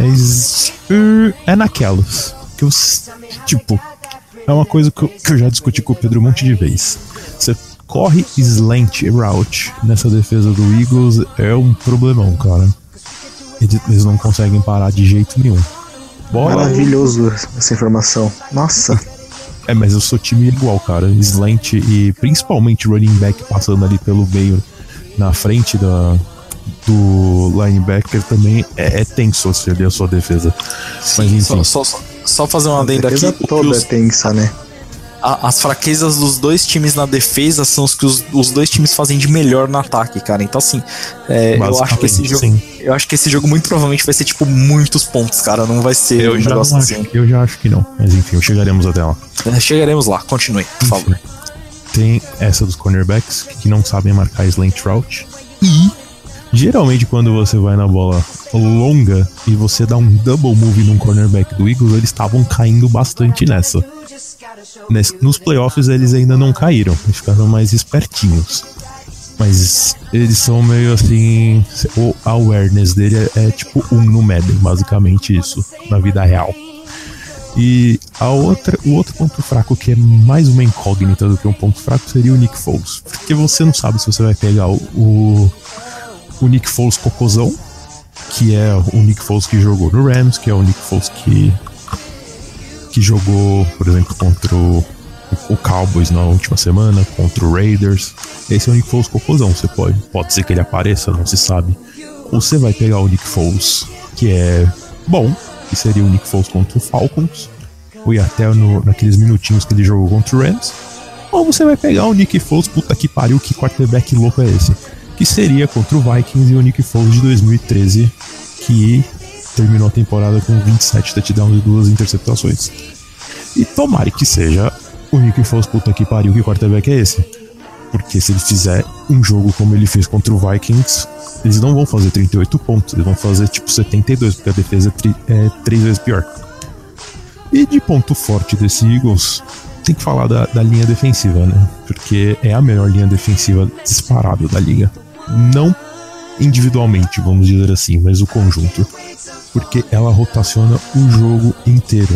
É, é naquelas. Que eu, tipo, é uma coisa que eu, que eu já discuti com o Pedro um monte de vezes. Você corre slant route nessa defesa do Eagles, é um problemão, cara. Eles não conseguem parar de jeito nenhum. Bola. Maravilhoso essa informação. Nossa. É, mas o seu time é igual, cara. Slant e principalmente running back passando ali pelo meio na frente da, do linebacker também é, é tenso ali a sua defesa. Sim, mas enfim. Só, só, só fazer uma adenda aqui. A defesa toda é tensa, né? A, as fraquezas dos dois times na defesa são os que os, os dois times fazem de melhor no ataque, cara. Então, assim, é, eu acho que esse jogo. Sim. Eu acho que esse jogo muito provavelmente vai ser, tipo, muitos pontos, cara. Não vai ser eu um já negócio acho, assim. Eu já acho que não. Mas enfim, chegaremos até lá. É, chegaremos lá, continue, por enfim, favor. Tem essa dos cornerbacks que não sabem marcar slant route. E geralmente quando você vai na bola longa e você dá um double move num cornerback do Eagles, eles estavam caindo bastante nessa. Nos playoffs eles ainda não caíram, eles ficaram mais espertinhos. Mas eles são meio assim. O awareness dele é, é tipo um no Madden, basicamente isso, na vida real. E a outra, o outro ponto fraco, que é mais uma incógnita do que um ponto fraco, seria o Nick Foles. Porque você não sabe se você vai pegar o, o, o Nick Foles cocôzão, que é o Nick Foles que jogou no Rams, que é o Nick Foles que, que jogou, por exemplo, contra o, o Cowboys na última semana, contra o Raiders. Esse é o Nick Foles cocôzão. Você pode, pode ser que ele apareça, não se sabe. Ou você vai pegar o Nick Foles, que é bom, que seria o Nick Foles contra o Falcons, ou até no, naqueles minutinhos que ele jogou contra o Rams. Ou você vai pegar o Nick Foles, puta que pariu, que quarterback louco é esse? Que seria contra o Vikings e o Nick Foles de dois mil e treze, que terminou a temporada com vinte e sete touchdowns e duas interceptações. E tomara que seja o Nick Foles, puta que pariu, que quarterback é esse? Porque se ele fizer um jogo como ele fez contra o Vikings, eles não vão fazer trinta e oito pontos, eles vão fazer tipo setenta e dois, porque a defesa é, tri- é três vezes pior. E de ponto forte desse Eagles, tem que falar da, da linha defensiva, né? Porque é a melhor linha defensiva disparada da liga. Não individualmente, vamos dizer assim, mas o conjunto. Porque ela rotaciona o jogo inteiro.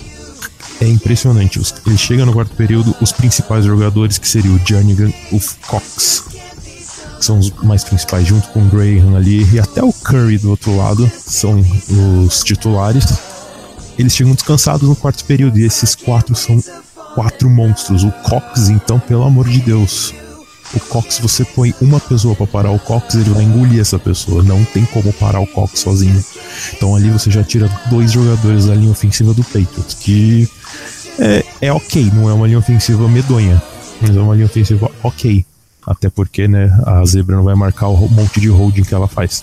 É impressionante. Ele chega no quarto período, os principais jogadores, que seriam o Jernigan, o Cox, que são os mais principais, junto com o Graham ali, e até o Curry do outro lado, são os titulares. Eles chegam descansados no quarto período, e esses quatro são quatro monstros. O Cox, então, pelo amor de Deus. O Cox, você põe uma pessoa pra parar o Cox, ele vai engolir essa pessoa. Não tem como parar o Cox sozinho. Então ali você já tira dois jogadores da linha ofensiva do Patriots, que é, é ok, não é uma linha ofensiva medonha, mas é uma linha ofensiva ok. Até porque, né, a zebra não vai marcar o monte de holding que ela faz.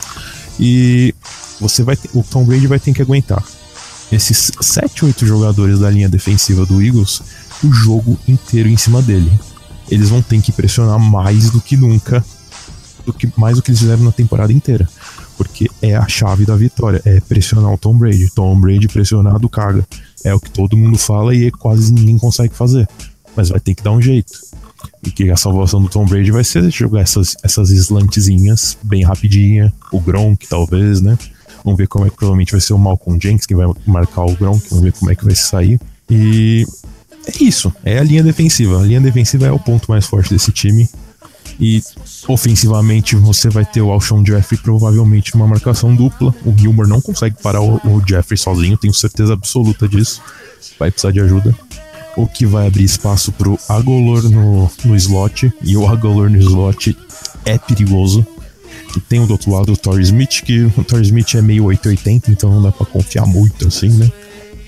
E você vai ter, o Tom Brady vai ter que aguentar esses sete, oito jogadores da linha defensiva do Eagles o jogo inteiro em cima dele. Eles vão ter que pressionar mais do que nunca, do que, mais do que eles fizeram na temporada inteira. Porque é a chave da vitória, é pressionar o Tom Brady. Tom Brady pressionado caga. É o que todo mundo fala e quase ninguém consegue fazer. Mas vai ter que dar um jeito. E que a salvação do Tom Brady vai ser jogar essas, essas slantzinhas bem rapidinha. O Gronk, talvez, né? Vamos ver como é que provavelmente vai ser o Malcolm Jenkins que vai marcar o Gronk. Vamos ver como é que vai sair. E é isso, é a linha defensiva. A linha defensiva é o ponto mais forte desse time. E ofensivamente você vai ter o Alshon Jeffrey provavelmente numa marcação dupla. O Gilmore não consegue parar o, o Jeffrey sozinho, tenho certeza absoluta disso. Vai precisar de ajuda. O que vai abrir espaço pro Agholor no, no slot. E o Agholor no slot é perigoso. E tem do outro lado o Torrey Smith, que o Torrey Smith é meio oito oitenta, então não dá pra confiar muito assim, né?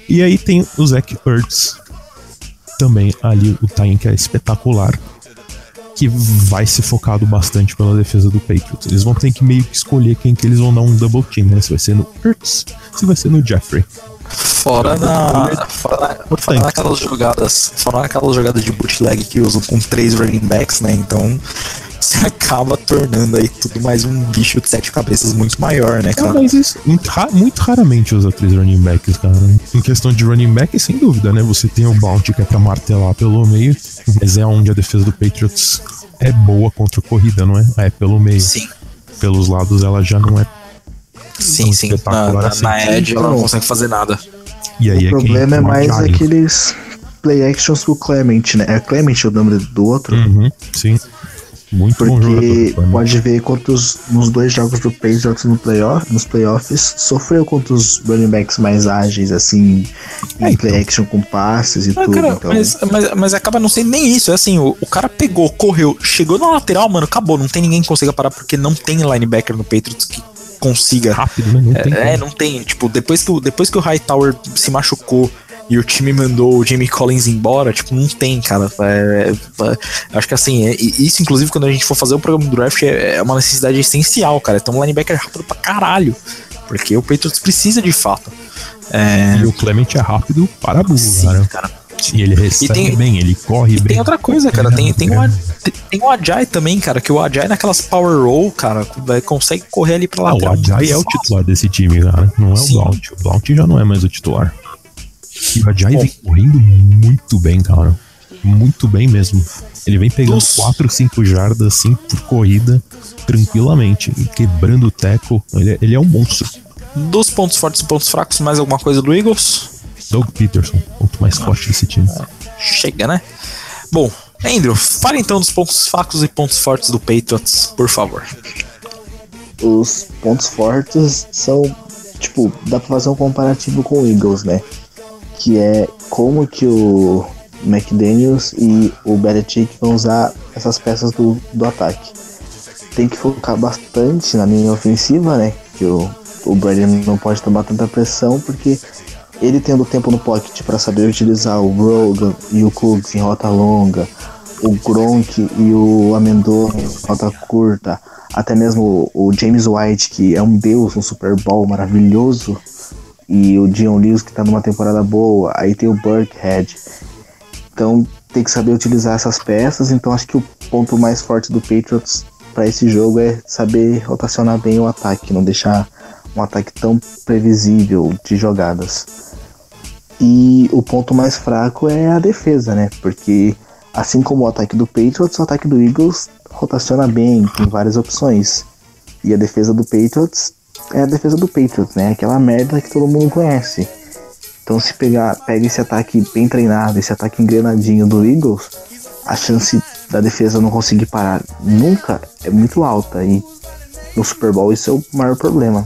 E aí tem o Zach Ertz, também ali o time que é espetacular, que vai ser focado bastante pela defesa do Patriots. Eles vão ter que meio que escolher quem que eles vão dar um double team, né? Se vai ser no Ertz, se vai ser no Jeffrey. Fora na, fora, na, fora naquelas jogadas, fora naquelas jogadas de bootleg que usam com três running backs, né? Então você acaba tornando aí tudo mais um bicho de sete cabeças muito maior, né, cara? Ah, mas isso muito, ra- muito raramente usa três running backs, cara. Em questão de running back, sem dúvida, né? Você tem o Bounty que é pra martelar pelo meio, mas é onde a defesa do Patriots é boa contra a corrida, não é? É pelo meio. Sim. Pelos lados ela já não é. Sim, sim. Na, na, assim. na Edge ela não consegue fazer nada. E aí O é problema é quem mais Giants. aqueles play actions pro Clement, né? É Clement o nome do outro? Uhum, sim. Muito bom Porque jogador. pode ver quantos nos dois jogos do Patriots no playoff, nos playoffs sofreu contra os running backs mais ágeis, assim, em É, play então. action com passes e Ah, tudo. cara, Então, mas, mas, mas acaba não sendo nem isso. É assim, o, o cara pegou, correu, chegou na lateral, mano, acabou. Não tem ninguém que consiga parar porque não tem linebacker no Patriots que consiga. Rápido, né? Não tem É, como. não tem. Tipo, depois que, o- depois que o Hightower se machucou e o time mandou o Jamie Collins embora, tipo, não tem, cara. É, é, acho que assim, é, e isso inclusive quando a gente for fazer o programa do draft é, é uma necessidade essencial, cara. Então um linebacker rápido pra caralho. Porque o Patriots precisa de fato. É, E o Clement é rápido para burro, sim, cara. cara. E ele recebe tem- bem, ele corre E bem. tem outra coisa, cara, tem, tem, o, Aj- tem, tem o Ajay também, cara, que o Ajay naquelas power roll, cara, vai- consegue correr ali pra Ah, lateral. o Ajay é o titular desse time, cara. Não é Sim. o Blount. O Blount já não é mais o titular. E o Ajay Bom. vem correndo muito bem, cara. Muito bem mesmo. Ele vem pegando Dos- quatro, cinco jardas assim por corrida tranquilamente. E quebrando o tackle. Ele, é- ele é um monstro. Dos pontos fortes e pontos fracos, mais alguma coisa do Eagles? Doug Peterson, ponto mais forte desse time. Chega, né? Bom, Andrew, fale então dos pontos fracos e pontos fortes do Patriots, por favor. os pontos fortes são, tipo, dá pra fazer um comparativo com o Eagles, né? Que é como que o McDaniels e o Belichick vão usar essas peças do, do ataque. Tem que focar bastante na linha ofensiva, né? Que o, o Brady não pode tomar tanta pressão, porque ele tendo tempo no pocket para saber utilizar o Rogan e o Cooks em rota longa, o Gronk e o Amendola em rota curta, até mesmo o, o James White, que é um deus no Super Bowl maravilhoso, e o Dion Lewis, que tá numa temporada boa, aí tem o Burkhead. Então tem que saber utilizar essas peças. Então acho que o ponto mais forte do Patriots para esse jogo é saber rotacionar bem o ataque, não deixar um ataque tão previsível de jogadas. E o ponto mais fraco é a defesa, né? Porque assim como o ataque do Patriots, o ataque do Eagles rotaciona bem, tem várias opções. E a defesa do Patriots é a defesa do Patriots, né? Aquela merda que todo mundo conhece. Então se pegar, pega esse ataque bem treinado, esse ataque engrenadinho do Eagles, a chance da defesa não conseguir parar nunca é muito alta. E no Super Bowl isso é o maior problema.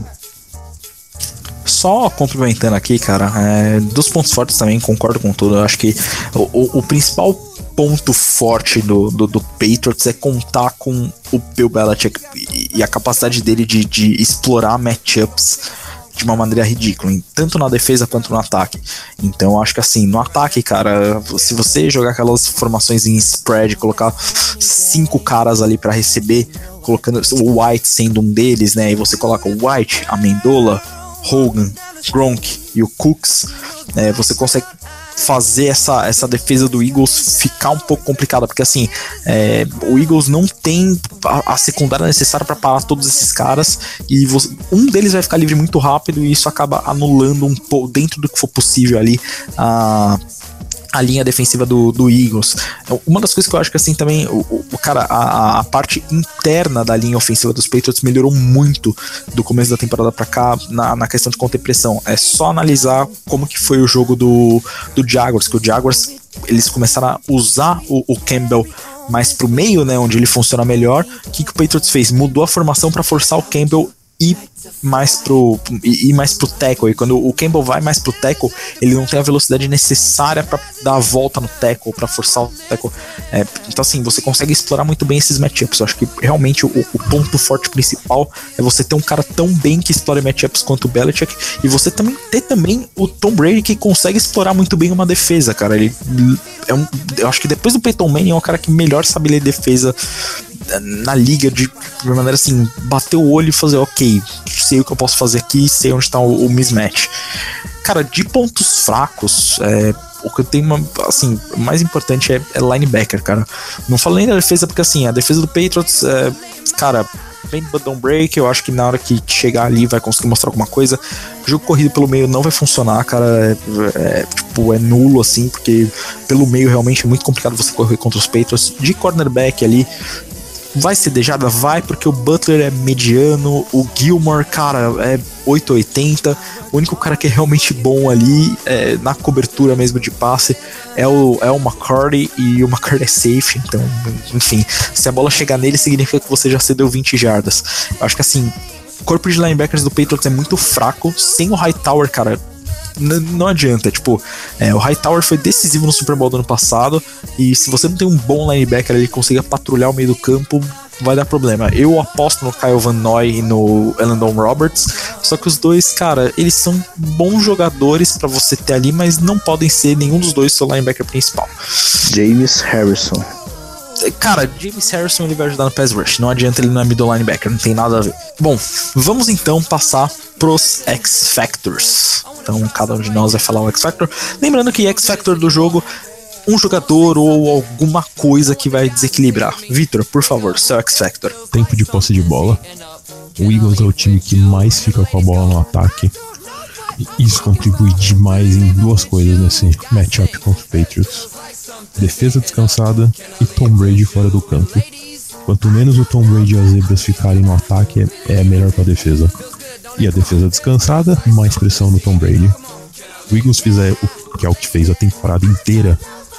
Só complementando aqui, cara, é, dos pontos fortes também, concordo com tudo. Eu acho que o, o, o principal ponto forte do, do, do Patriots é contar com o Bill Belichick e, e a capacidade dele de, de explorar matchups de uma maneira ridícula, tanto na defesa quanto no ataque. Então eu acho que assim, no ataque, cara, se você jogar aquelas formações em spread, colocar cinco caras ali pra receber, colocando o White sendo um deles, né, e você coloca o White, Amendola, Hogan, Gronk e o Cooks, é, você consegue fazer essa, essa defesa do Eagles ficar um pouco complicada, porque assim, é, o Eagles não tem a, a secundária necessária para parar todos esses caras, e você, um deles vai ficar livre muito rápido, e isso acaba anulando um pouco, dentro do que for possível ali, a a linha defensiva do, do Eagles. Uma das coisas que eu acho que assim também, o, o cara, a, a parte interna da linha ofensiva dos Patriots melhorou muito do começo da temporada pra cá na, na questão de conter pressão. É só analisar como que foi o jogo do, do Jaguars, que o Jaguars, eles começaram a usar o, o Campbell mais pro meio, né, onde ele funciona melhor. O que, que o Patriots fez? Mudou a formação pra forçar o Campbell ir mais pro ir mais pro tackle, e quando o Campbell vai mais pro tackle, ele não tem a velocidade necessária pra dar a volta no tackle, pra forçar o tackle. É, então assim, você consegue explorar muito bem esses matchups. Eu acho que realmente o, o ponto forte principal é você ter um cara tão bem que explora matchups quanto o Belichick, e você também ter também o Tom Brady, que consegue explorar muito bem uma defesa, cara. Ele é um, eu acho que depois do Peyton Manning é um cara que melhor sabe ler defesa na liga, de, de maneira assim, bater o olho e fazer, ok, sei o que eu posso fazer aqui, sei onde está o, o mismatch. Cara, de pontos fracos, é, o que eu tenho, uma, assim, o mais importante é, é linebacker, cara. Não falo nem da defesa, porque assim, a defesa do Patriots, é, cara, bem button break, eu acho que na hora que chegar ali vai conseguir mostrar alguma coisa. O jogo corrido pelo meio não vai funcionar, cara, é, é, tipo, é nulo, assim, porque pelo meio realmente é muito complicado você correr contra os Patriots. De cornerback ali, vai ser dejada? Vai, porque o Butler é mediano, o Gilmore, cara, é oito oitenta. O único cara que é realmente bom ali, é, na cobertura mesmo de passe, é o, é o McCarty, e o McCarty é safe. Então, enfim, se a bola chegar nele, significa que você já cedeu vinte jardas. Eu acho que assim, o corpo de linebackers do Patriots é muito fraco. Sem o Hightower, cara, N- não adianta, tipo, é, o Hightower foi decisivo no Super Bowl do ano passado, e se você não tem um bom linebacker, ele consiga patrulhar o meio do campo, vai dar problema. Eu aposto no Kyle Van Noy e no Elandon Roberts, só que os dois, cara, eles são bons jogadores pra você ter ali, mas não podem ser nenhum dos dois seu linebacker principal. James Harrison. Cara, James Harrison, ele vai ajudar no pass rush, não adianta ele não é middle linebacker, não tem nada a ver. Bom, vamos então passar pros X-Factors. Então cada um de nós vai falar o X-Factor. Lembrando que X-Factor do jogo, um jogador ou alguma coisa que vai desequilibrar. Vitor, por favor, seu X-Factor. Tempo de posse de bola. O Eagles é o time que mais fica com a bola no ataque. E isso contribui demais em duas coisas nesse matchup contra o Patriots: defesa descansada e Tom Brady fora do campo. Quanto menos o Tom Brady e as zebras ficarem no ataque, é melhor para a defesa. E a defesa descansada, mais pressão no Tom Brady. O Eagles fizer o que é o que fez a temporada inteira,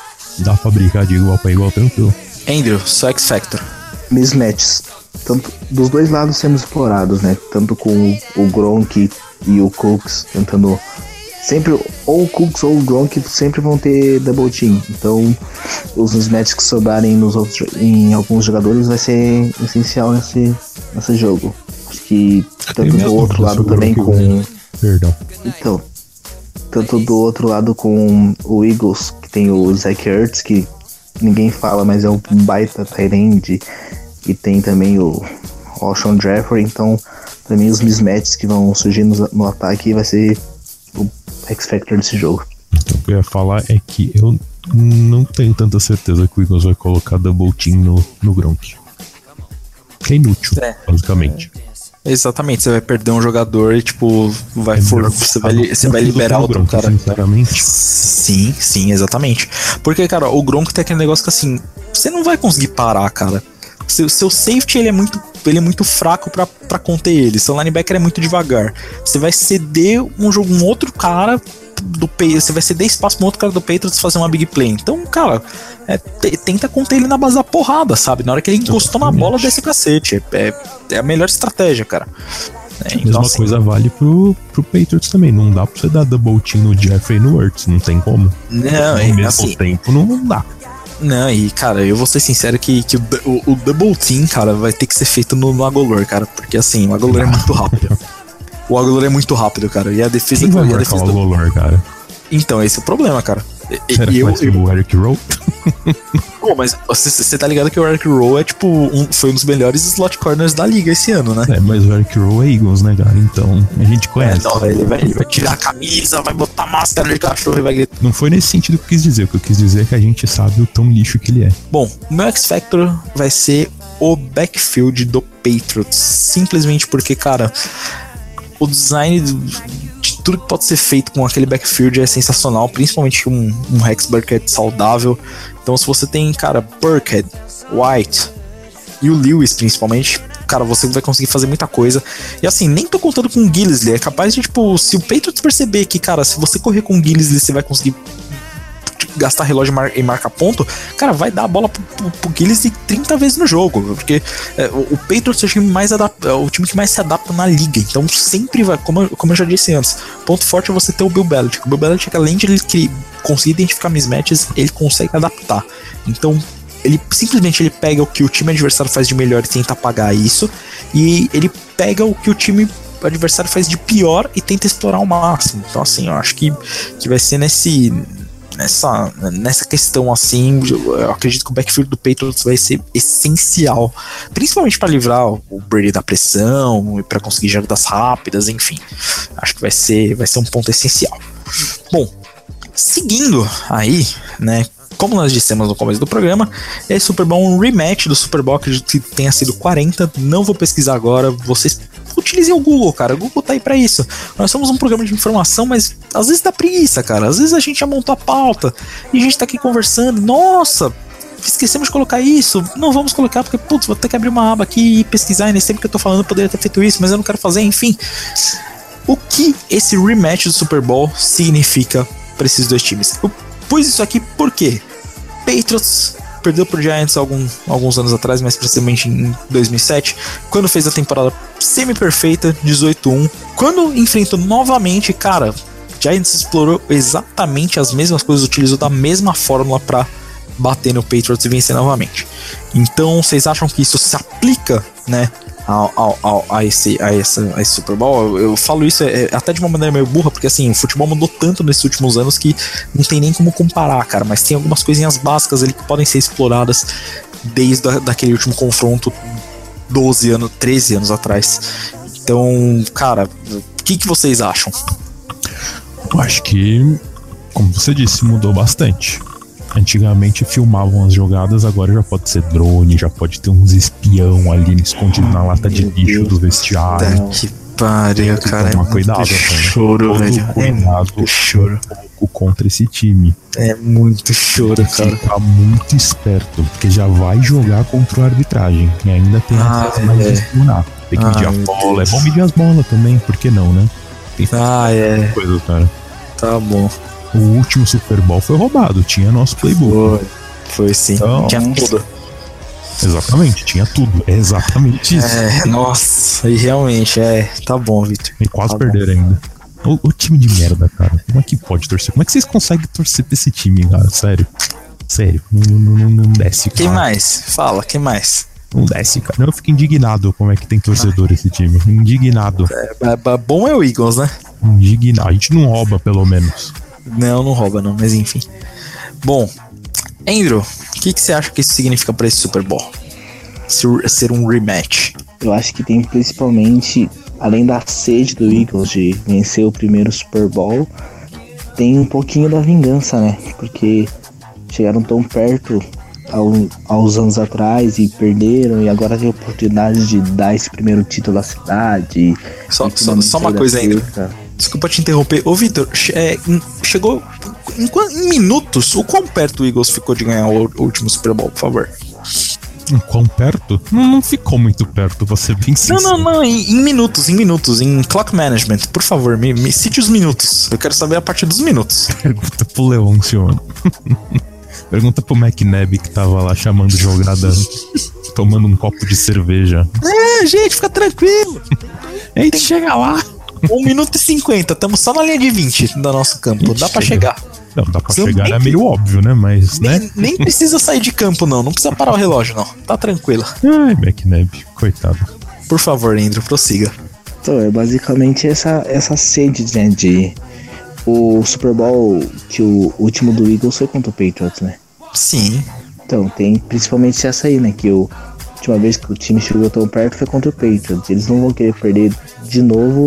dá pra brincar de igual pra igual tranquilo. Andrew, seu X-Factor. Mismatches. Tanto dos dois lados sendo explorados, né? Tanto com o Gronk e o Cooks tentando. Sempre, ou o Cooks ou o Gronk sempre vão ter double team. Então, os mismatches que sobrarem nos outros, em alguns jogadores vai ser essencial nesse, nesse jogo. Acho que tanto do outro lado também com. Perdão. Então, tanto do outro lado com o Eagles, que tem o Zach Ertz, que ninguém fala, mas é um baita tight end, e tem também o Alshon Jeffrey. Então, pra mim, os mismatches que vão surgir no, no ataque vai ser o X-Factor desse jogo. Então, o que eu ia falar é que eu não tenho tanta certeza que o Eagles vai colocar double team no, no Gronk. Que é inútil, é, basicamente. É, exatamente, você vai perder um jogador e, tipo, vai, é for, você vai, você vai liberar outro Gronk, cara. Sinceramente. Sim, sim, exatamente. Porque, cara, o Gronk tem aquele negócio que, assim, você não vai conseguir parar, cara. Seu, seu safety, ele é muito, ele é muito fraco pra, pra conter ele. Seu linebacker é muito devagar. Você vai ceder um, jogo, um outro cara do Patriots, você vai ceder espaço pra um outro cara do Patriots fazer uma big play. Então, cara, é, t- tenta conter ele na base da porrada, sabe? Na hora que ele encostou na bola, desce o cacete. É, é a melhor estratégia, cara. É, a mesma assim, coisa vale pro, pro Patriots também. Não dá pra você dar double team no Jeffrey e no Ertz. Não tem como. Não, Ao é, mesmo assim, tempo, não dá. Não, e cara, eu vou ser sincero que, que o, o, o double team, cara, vai ter que ser feito no, no Agolor, cara. Porque assim, o Agolor é muito rápido. O Agolor é muito rápido, cara. E a defesa... Quem vai e a marcar defesa o Agolor, cara? Então, esse é o problema, cara. E, Será e que eu, vai ser eu... o Eric Rowe? Pô, mas você tá ligado que o Eric Rowe é tipo um, foi um dos melhores slot corners da liga esse ano, né? É, mas o Eric Rowe é Eagles, né, cara? Então a gente conhece. É, não, ele vai, ele vai tirar a camisa, vai botar máscara de cachorro e vai gritar. Não foi nesse sentido que eu quis dizer. O que eu quis dizer é que a gente sabe o tão lixo que ele é. Bom, o meu X-Factor vai ser o backfield do Patriots. Simplesmente porque, cara, o design de tudo que pode ser feito com aquele backfield é sensacional, principalmente um, um Rex Burkhead saudável. Então, se você tem, cara, Burkhead, White e o Lewis, principalmente, cara, você vai conseguir fazer muita coisa. E assim, nem tô contando com o Gillislee. É capaz de, tipo, se o Patriots perceber que, cara, se você correr com o Gillislee, você vai conseguir gastar relógio e, mar, e marcar ponto, cara, vai dar a bola pro, pro, pro Gillis de trinta vezes no jogo, porque é, o, o Patriots é o time, mais adapta, é o time que mais se adapta na liga, então sempre vai, como eu, como eu já disse antes, ponto forte é você ter o Bill Belichick. O Bill Belichick, além de ele que, conseguir identificar mismatches, ele consegue adaptar, então ele simplesmente ele pega o que o time adversário faz de melhor e tenta apagar isso, e ele pega o que o time adversário faz de pior e tenta explorar ao máximo. Então assim, eu acho que, que vai ser nesse nessa, nessa questão assim, eu acredito que o backfield do Patriots vai ser essencial, principalmente para livrar o Brady da pressão e para conseguir jardas rápidas, enfim, acho que vai ser, vai ser um ponto essencial. Bom, seguindo aí, né, como nós dissemos no começo do programa, é Super Bowl um rematch do Super Bowl, acredito que tenha sido quarenta, não vou pesquisar agora, vocês utilizem o Google, cara, o Google tá aí pra isso. Nós somos um programa de informação, mas às vezes dá preguiça, cara, às vezes a gente já montou a pauta e a gente tá aqui conversando, nossa, esquecemos de colocar isso, não vamos colocar porque, putz, vou ter que abrir uma aba aqui e pesquisar, e nesse tempo que eu tô falando eu poderia ter feito isso, mas eu não quero fazer, enfim. O que esse rematch do Super Bowl significa pra esses dois times? Eu pus isso aqui porque Patriots perdeu pro Giants algum, alguns anos atrás, mais precisamente em dois mil e sete, quando fez a temporada semi-perfeita, dezoito a um. Quando enfrentou novamente, cara, Giants explorou exatamente as mesmas coisas, utilizou da mesma fórmula para bater no Patriots e vencer novamente. Então, vocês acham que isso se aplica, né, ao, ao, ao, a, esse, a, esse, a esse Super Bowl? Eu, eu falo isso é, é, até de uma maneira meio burra, porque assim, o futebol mudou tanto nesses últimos anos que não tem nem como comparar, cara, mas tem algumas coisinhas básicas ali que podem ser exploradas desde a, daquele último confronto doze anos, treze anos atrás. Então, cara, o que, que vocês acham? Eu acho que, como você disse, mudou bastante. Antigamente filmavam as jogadas, agora já pode ser drone, já pode ter uns espião ali escondido na lata de lixo do vestiário. Tá que pariu, cara. Toma cuidado, choro, velho. É muito choro contra esse time. É muito choro, tem que cara. Ficar muito esperto, porque já vai jogar contra a arbitragem. E ainda tem ah, essas mais de explorar. Tem que ah, medir a bola. Deus. É bom medir as bolas também, por que não, né? Tem ah, é. Coisa, cara. Tá bom. O último Super Bowl foi roubado, tinha nosso playbook. Foi, foi sim. Então, tinha tudo. Exatamente, tinha tudo. É exatamente isso. É, nossa, e realmente, é. Tá bom, Victor. E quase tá perderam ainda. O, o time de merda, cara. Como é que pode torcer? Como é que vocês conseguem torcer pra esse time, cara? Sério. Sério. Não, não, não desce, cara. Quem mais? Fala, quem mais? Não desce, cara. Eu fico indignado como é que tem torcedor esse time. Indignado. É, é, bom é o Eagles, né? Indignado. A gente não rouba, pelo menos. Não, não rouba não, mas enfim. Bom, Andrew, o que, que você acha que isso significa para esse Super Bowl? Ser, ser um rematch? Eu acho que tem principalmente, além da sede do Eagles de vencer o primeiro Super Bowl, tem um pouquinho da vingança, né? Porque chegaram tão perto ao, aos anos atrás e perderam, e agora tem a oportunidade de dar esse primeiro título à cidade. Só, só, só uma coisa, Andrew. Desculpa te interromper. Ô, Victor, é, chegou em, em minutos, o quão perto o Eagles ficou de ganhar o, o último Super Bowl, por favor? Em quão perto? Não, não ficou muito perto, você bem sincero. Não, não, não, em, em minutos, em minutos, em clock management, por favor, me, me cite os minutos. Eu quero saber a partir dos minutos. Pergunta pro Leôncio. Pergunta pro McNabb que tava lá chamando jogada, tomando um copo de cerveja. É, gente, fica tranquilo. A gente chega lá. um minuto e cinquenta, estamos só na linha de vinte do nosso campo, dá pra chegar. Não, dá pra Você chegar, é meio óbvio, né? Mas, nem, né? Nem precisa sair de campo, não. Não precisa parar o relógio, não. Tá tranquilo. Ai, McNabb, coitado. Por favor, Andrew, prossiga. Então, é basicamente essa, essa sede, né, de... O Super Bowl, que o último do Eagles foi contra o Patriots, né? Sim. Então, tem principalmente essa aí, né? Que o, a última vez que o time chegou tão perto foi contra o Patriots. Eles não vão querer perder de novo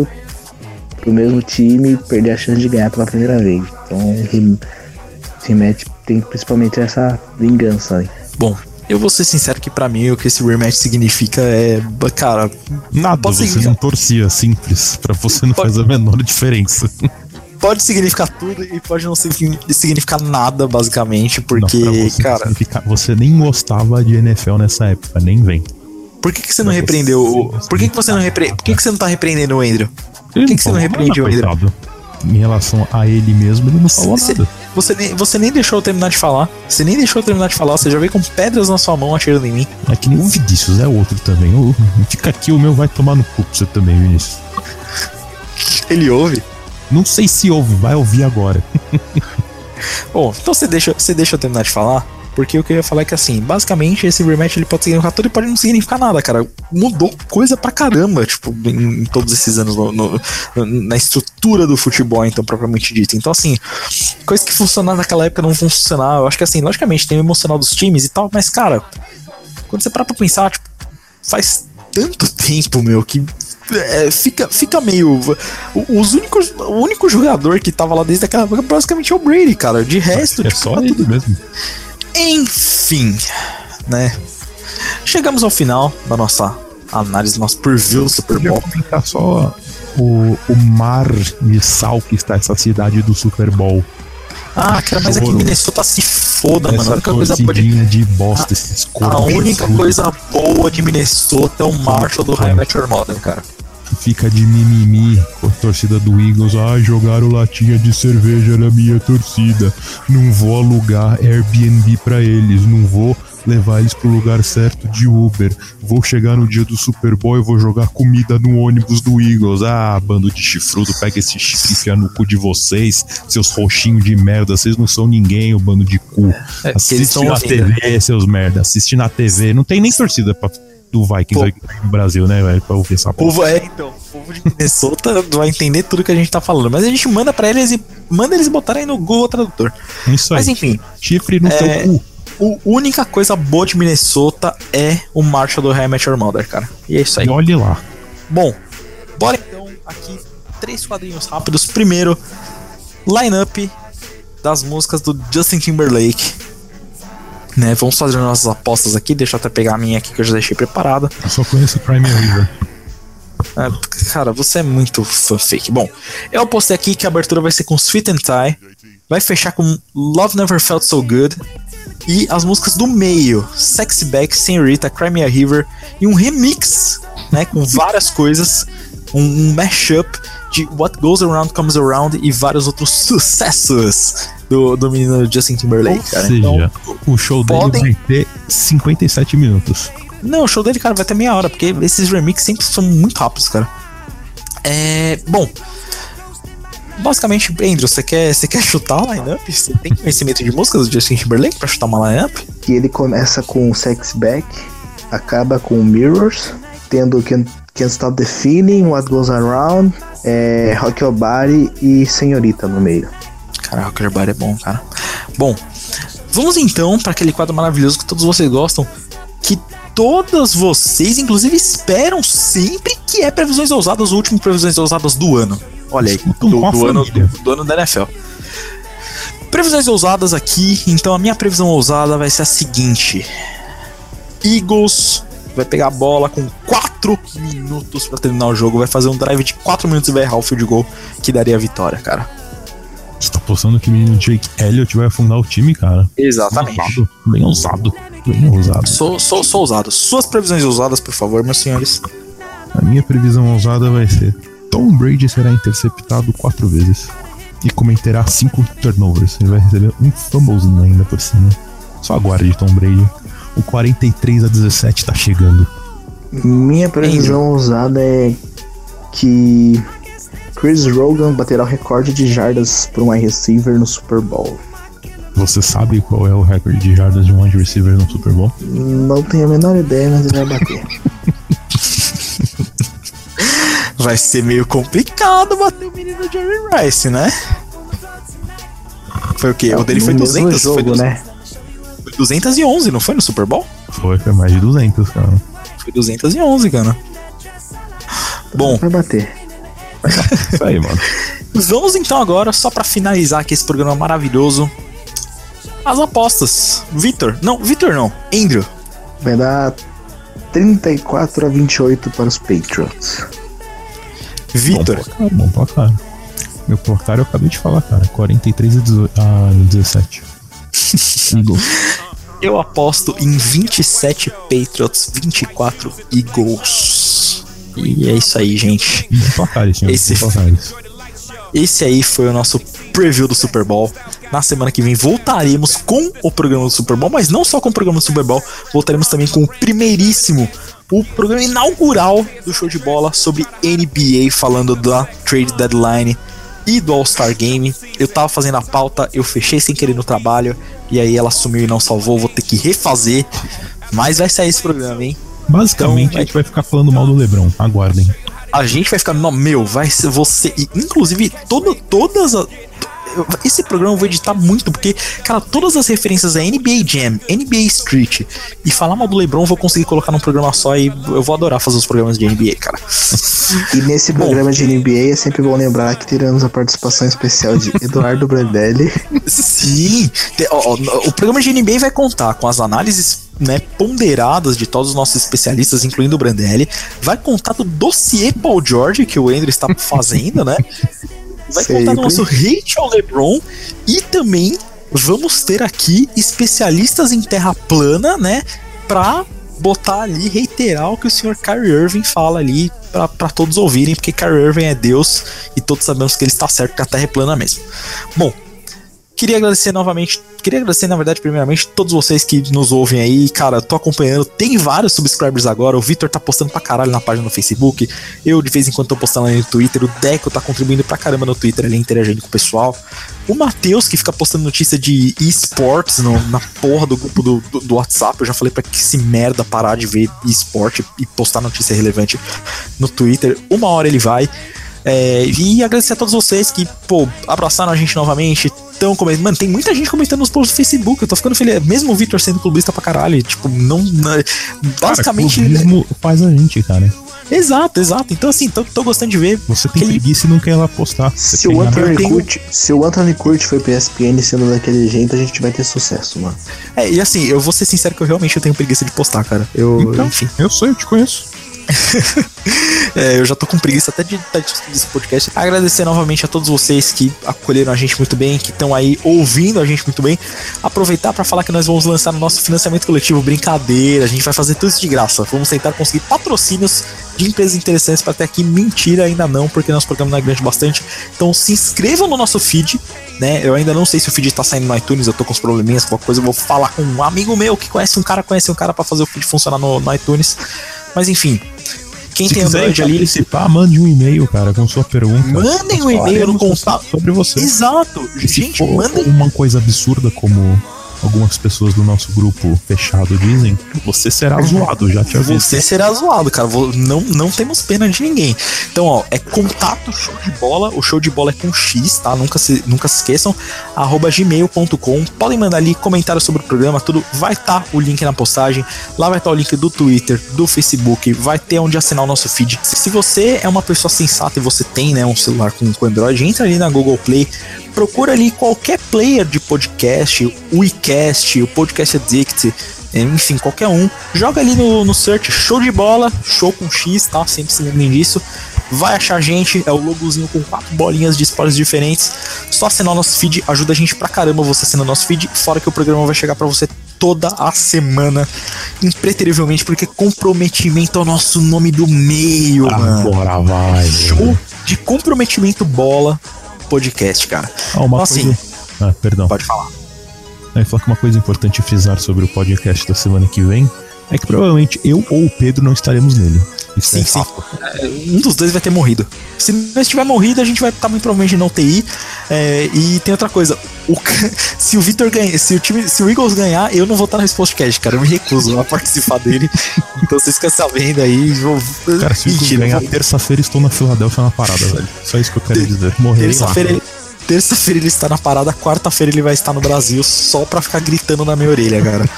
pro mesmo time e perder a chance de ganhar pela primeira vez. Então, o rematch tem principalmente essa vingança aí. Bom, eu vou ser sincero que pra mim o que esse rematch significa é... Cara, nada, você significar... não torcia, simples. Pra você não pode... faz a menor diferença. Pode significar tudo e pode não significar nada, basicamente, porque, não, você cara... Significa... Você nem gostava de N F L nessa época, nem vem. Por que que você não repreendeu o... Por que que você não repre... Por que que você não tá repreendendo o Andrew? Por que que você não repreendeu o Andrew? Em relação a ele mesmo, ele não falou cê, nada. Você nem, você nem deixou eu terminar de falar. Você nem deixou eu terminar de falar. Você já veio com pedras na sua mão atirando em mim. É que nem o Vinícius, é outro também. O, fica aqui, o meu vai tomar no cu pra você também, Vinícius. Ele ouve? Não sei se ouve, vai ouvir agora. Bom, então você deixa, você deixa eu terminar de falar. Porque o que eu ia falar é que, assim, basicamente esse rematch ele pode significar tudo e pode não significar nada, cara. Mudou coisa pra caramba, tipo, em, em todos esses anos no, no, na estrutura do futebol, então, propriamente dito. Então, assim, coisas que funcionaram naquela época não vão funcionar. Eu acho que, assim, logicamente tem o emocional dos times e tal, mas, cara, quando você para pra pensar, tipo, faz tanto tempo, meu, que é, fica, fica meio... Os únicos, o único jogador que tava lá desde aquela época basicamente é o Brady, cara. De resto, é tipo, só tá ele tudo... mesmo. Enfim, né? Chegamos ao final da nossa análise, do nosso preview do Super Bowl. Eu queria comentar só o, o mar de sal que está essa cidade do Super Bowl. Ah, cara, mas aqui em Minnesota se foda, mano. A única coisa boa de... de bosta, esses A única coisa boa de Minnesota é o Marshall do How I Met Your Mother, cara. Fica de mimimi com a torcida do Eagles. Ah, jogaram latinha de cerveja na minha torcida. Não vou alugar Airbnb pra eles. Não vou levar eles pro lugar certo de Uber. Vou chegar no dia do Super Bowl e vou jogar comida no ônibus do Eagles. Ah, bando de chifrudo, pega esse chifre e enfia no cu de vocês, seus roxinhos de merda. Vocês não são ninguém, o bando de cu. É, assiste na T V, seus merda. Assiste na T V. Não tem nem torcida pra... do Vikings aqui no Brasil, né, velho? Pra ouvir essa porra. Povo, é, então, o povo de Minnesota vai entender tudo que a gente tá falando. Mas a gente manda pra eles e manda eles botarem no Google Tradutor. Isso aí. Mas enfim. Chifre no é, teu cu. A única coisa boa de Minnesota é o Marshall do How I Met Your Mother, cara. E é isso aí. E olhe lá. Bom, bora então aqui. Três quadrinhos rápidos. Primeiro, line-up das músicas do Justin Timberlake. Né, vamos fazer nossas apostas aqui. Deixa eu até pegar a minha aqui que eu já deixei preparada. Eu só conheço Crime River. É, cara, você é muito fã fake. Bom, eu apostei aqui que a abertura vai ser com Sweet and Tie. Vai fechar com Love Never Felt So Good. E as músicas do meio, Sexy Back, Senhorita, Cry Me a River. E um remix, né, com várias coisas. Um, um mashup de What Goes Around Comes Around e vários outros sucessos do, do menino Justin Timberlake, Ou cara. seja, Então, o show podem... dele vai ter cinquenta e sete minutos. Não, o show dele, cara, vai ter meia hora, porque esses remixes sempre são muito rápidos, cara. É... Bom... Basicamente, Andrew, você quer, você quer chutar a line-up? Você tem conhecimento de músicas do Justin Timberlake pra chutar uma line-up? Que ele começa com Sexy Back, acaba com Mirrors, tendo Can't, Can't Stop the Feeling, What Goes Around, é, Rock Your Body e Senhorita no meio. Cara, Rock Your Body é bom, cara. Bom, vamos então para aquele quadro maravilhoso que todos vocês gostam, que todos vocês, inclusive, esperam sempre, que é Previsões Ousadas, o último Previsões Ousadas do ano. Olha aí, do, do, ano, do, do ano da N F L. Previsões ousadas aqui. Então a minha previsão ousada vai ser a seguinte: Eagles vai pegar a bola com quatro minutos pra terminar o jogo, vai fazer um drive de quatro minutos e vai errar o field goal, que daria a vitória, cara. Você tá postando que o menino Jake Elliott vai afundar o time, cara? Exatamente. Ousado, bem ousado. Bem ousado. Sou, sou, sou ousado. Suas previsões ousadas, por favor, meus senhores. A minha previsão ousada vai ser: Tom Brady será interceptado quatro vezes e cometerá cinco turnovers. Ele vai receber um fumblezinho ainda por cima. Só aguarde, Tom Brady. O quarenta e três a dezessete tá chegando. Minha previsão Angel. ousada é que Chris Rogan baterá o recorde de jardas para um wide receiver no Super Bowl. Você sabe qual é o recorde de jardas de um wide receiver no Super Bowl? Não tenho a menor ideia, mas ele vai bater. Vai ser meio complicado bater o menino Jerry Rice, né? Foi o quê? É, o dele foi no duzentos, mesmo jogo, foi duzentos, né? Foi duzentos e onze, não foi no Super Bowl? Foi, foi mais de duzentos, cara. Foi duzentos e onze, cara. Bom, Vai bater. Isso aí, mano. vamos então agora, só pra finalizar aqui esse programa maravilhoso, as apostas. Vitor, não, Vitor não, Andrew. Vai dar trinta e quatro a vinte e oito para os Patriots. Vitor, Bom placar, bom placar. Meu placar eu acabei de falar, cara. quarenta e três a dezessete. Eagles. eu aposto em vinte e sete Patriots, vinte e quatro Eagles. E é isso aí, gente. Bom placar, senhor. Esse, Bom placar, isso. esse aí foi o nosso preview do Super Bowl. na semana que vem voltaremos com o programa do Super Bowl, mas não só com o programa do Super Bowl, voltaremos também com o primeiríssimo, o programa inaugural do Show de Bola sobre N B A, falando da Trade Deadline e do All-Star Game. Eu tava fazendo a pauta, eu fechei sem querer no trabalho, e aí ela sumiu e não salvou, vou ter que refazer, mas vai sair esse programa, hein? Basicamente, então, a gente vai ficar falando mal do LeBron, aguardem. A gente vai ficar, não, meu, vai ser você, e inclusive todo, todas as... Esse programa eu vou editar muito, porque, cara, todas as referências a N B A Jam, N B A Street e falar mal do LeBron eu vou conseguir colocar num programa só, e eu vou adorar fazer os programas de N B A, cara. E nesse bom, programa de N B A é sempre bom lembrar que teremos a participação especial de Eduardo Brandelli. Sim, ó, ó, o programa de N B A vai contar com as análises, né, ponderadas de todos os nossos especialistas, incluindo o Brandelli. Vai contar do dossiê Paul George que o Andrew está fazendo, né? Vai Sempre. contar do nosso hate ao LeBron. E também vamos ter aqui especialistas em terra plana, né? Pra botar ali, reiterar o que o senhor Kyrie Irving fala ali, pra, pra todos ouvirem, porque Kyrie Irving é Deus e todos sabemos que ele está certo, que a terra é plana mesmo. Bom, queria agradecer novamente, queria agradecer na verdade primeiramente todos vocês que nos ouvem aí, cara, tô acompanhando, tem vários subscribers agora, o Vitor tá postando pra caralho na página no Facebook, eu de vez em quando tô postando ali no Twitter, o Deco tá contribuindo pra caramba no Twitter ali, interagindo com o pessoal, o Matheus que fica postando notícia de eSports no, na porra do grupo do, do, do WhatsApp, eu já falei pra que esse merda parar de ver eSport e postar notícia relevante no Twitter, uma hora ele vai. É, e agradecer a todos vocês que, pô, abraçaram a gente novamente. Tão comentando. Mano, tem muita gente comentando nos posts do Facebook. Eu tô ficando feliz. Mesmo o Vitor sendo clubista pra caralho. Tipo, não. não basicamente. Cara, clubismo faz a gente, cara. Exato, exato. Então, assim, tô, tô gostando de ver. Você tem preguiça ele... e não quer ir lá postar. Se o, Anthony Curti, se o Anthony Curti foi pro E S P N sendo daquele jeito, a gente vai ter sucesso, mano. É, e assim, eu vou ser sincero que eu realmente eu tenho preguiça de postar, cara. Eu, então, enfim. Eu sei, eu te conheço. É, eu já tô com preguiça até de estar discutindo esse podcast. Agradecer novamente a todos vocês que acolheram a gente muito bem, que estão aí ouvindo a gente muito bem. Aproveitar para falar que nós vamos lançar o nosso financiamento coletivo. Brincadeira, a gente vai fazer tudo isso de graça. Vamos tentar conseguir patrocínios de empresas interessantes para ter aqui. Mentira, ainda não, porque nosso programa não é grande bastante. Então se inscrevam no nosso feed, né? Eu ainda não sei se o feed tá saindo no iTunes, eu tô com os probleminhas, qualquer coisa eu vou falar com um amigo meu que conhece um cara, conhece um cara para fazer o feed funcionar no, no iTunes. Mas enfim, quem se tem quiser Android ali, participar, mande um e-mail, cara, com sua pergunta. Mandem um e-mail no contato sobre você. Exato. E gente, se for mandem uma coisa absurda como algumas pessoas do nosso grupo fechado dizem, você será zoado, já te aviso. Você será zoado, cara. Não, não temos pena de ninguém. Então, ó, é contato show de bola. O show de bola é com X, tá? Nunca se, nunca se esqueçam. arroba gmail ponto com. Podem mandar ali comentários sobre o programa, tudo. Vai estar tá o link na postagem. Lá vai estar tá o link do Twitter, do Facebook. Vai ter onde assinar o nosso feed. Se você é uma pessoa sensata e você tem, né, um celular com, com Android, entra ali na Google Play. Procura ali qualquer player de podcast, o iCast, o Podcast Addict, enfim, qualquer um. Joga ali no, no search Show de Bola, show com X, tá? Sempre se lembrem disso. Vai achar a gente, é o logozinho com quatro bolinhas de spoilers diferentes. Só assinar o nosso feed, ajuda a gente pra caramba você assinar o nosso feed. Fora que o programa vai chegar pra você toda a semana, impreterivelmente, porque comprometimento é o nosso nome do meio, mano. Agora vai. Show de comprometimento bola. Podcast, cara. Ah, uma então, coisa... assim, ah, perdão. Pode falar. Eu ia falar que uma coisa importante frisar sobre o podcast da semana que vem é que provavelmente eu ou o Pedro não estaremos nele. Isso sim, é sim. Um dos dois vai ter morrido. Se não estiver morrido, a gente vai estar muito provavelmente na U T I. É, e tem outra coisa. O, se o Vitor ganhar, se o time, se o Eagles ganhar, eu não vou estar nesse podcast, cara. Eu me recuso a participar dele. Então vocês ficam sabendo aí. Vou... Cara, se o Eagles ganhar, vou... terça-feira estou na Filadélfia na parada, velho. Só isso que eu quero dizer. Morrerei terça-feira lá. Ele, terça-feira ele está na parada, quarta-feira ele vai estar no Brasil só pra ficar gritando na minha orelha, cara.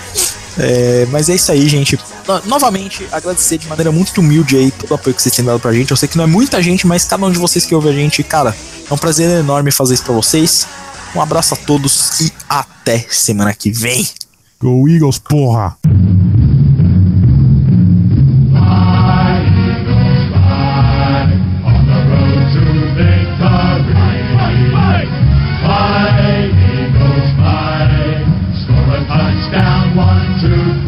É, mas é isso aí, gente. No, novamente, agradecer de maneira muito humilde aí todo o apoio que vocês têm dado pra gente. Eu sei que não é muita gente, mas cada um de vocês que ouve a gente, cara, é um prazer enorme fazer isso pra vocês. Um abraço a todos e até semana que vem. Go Eagles, porra! One, two,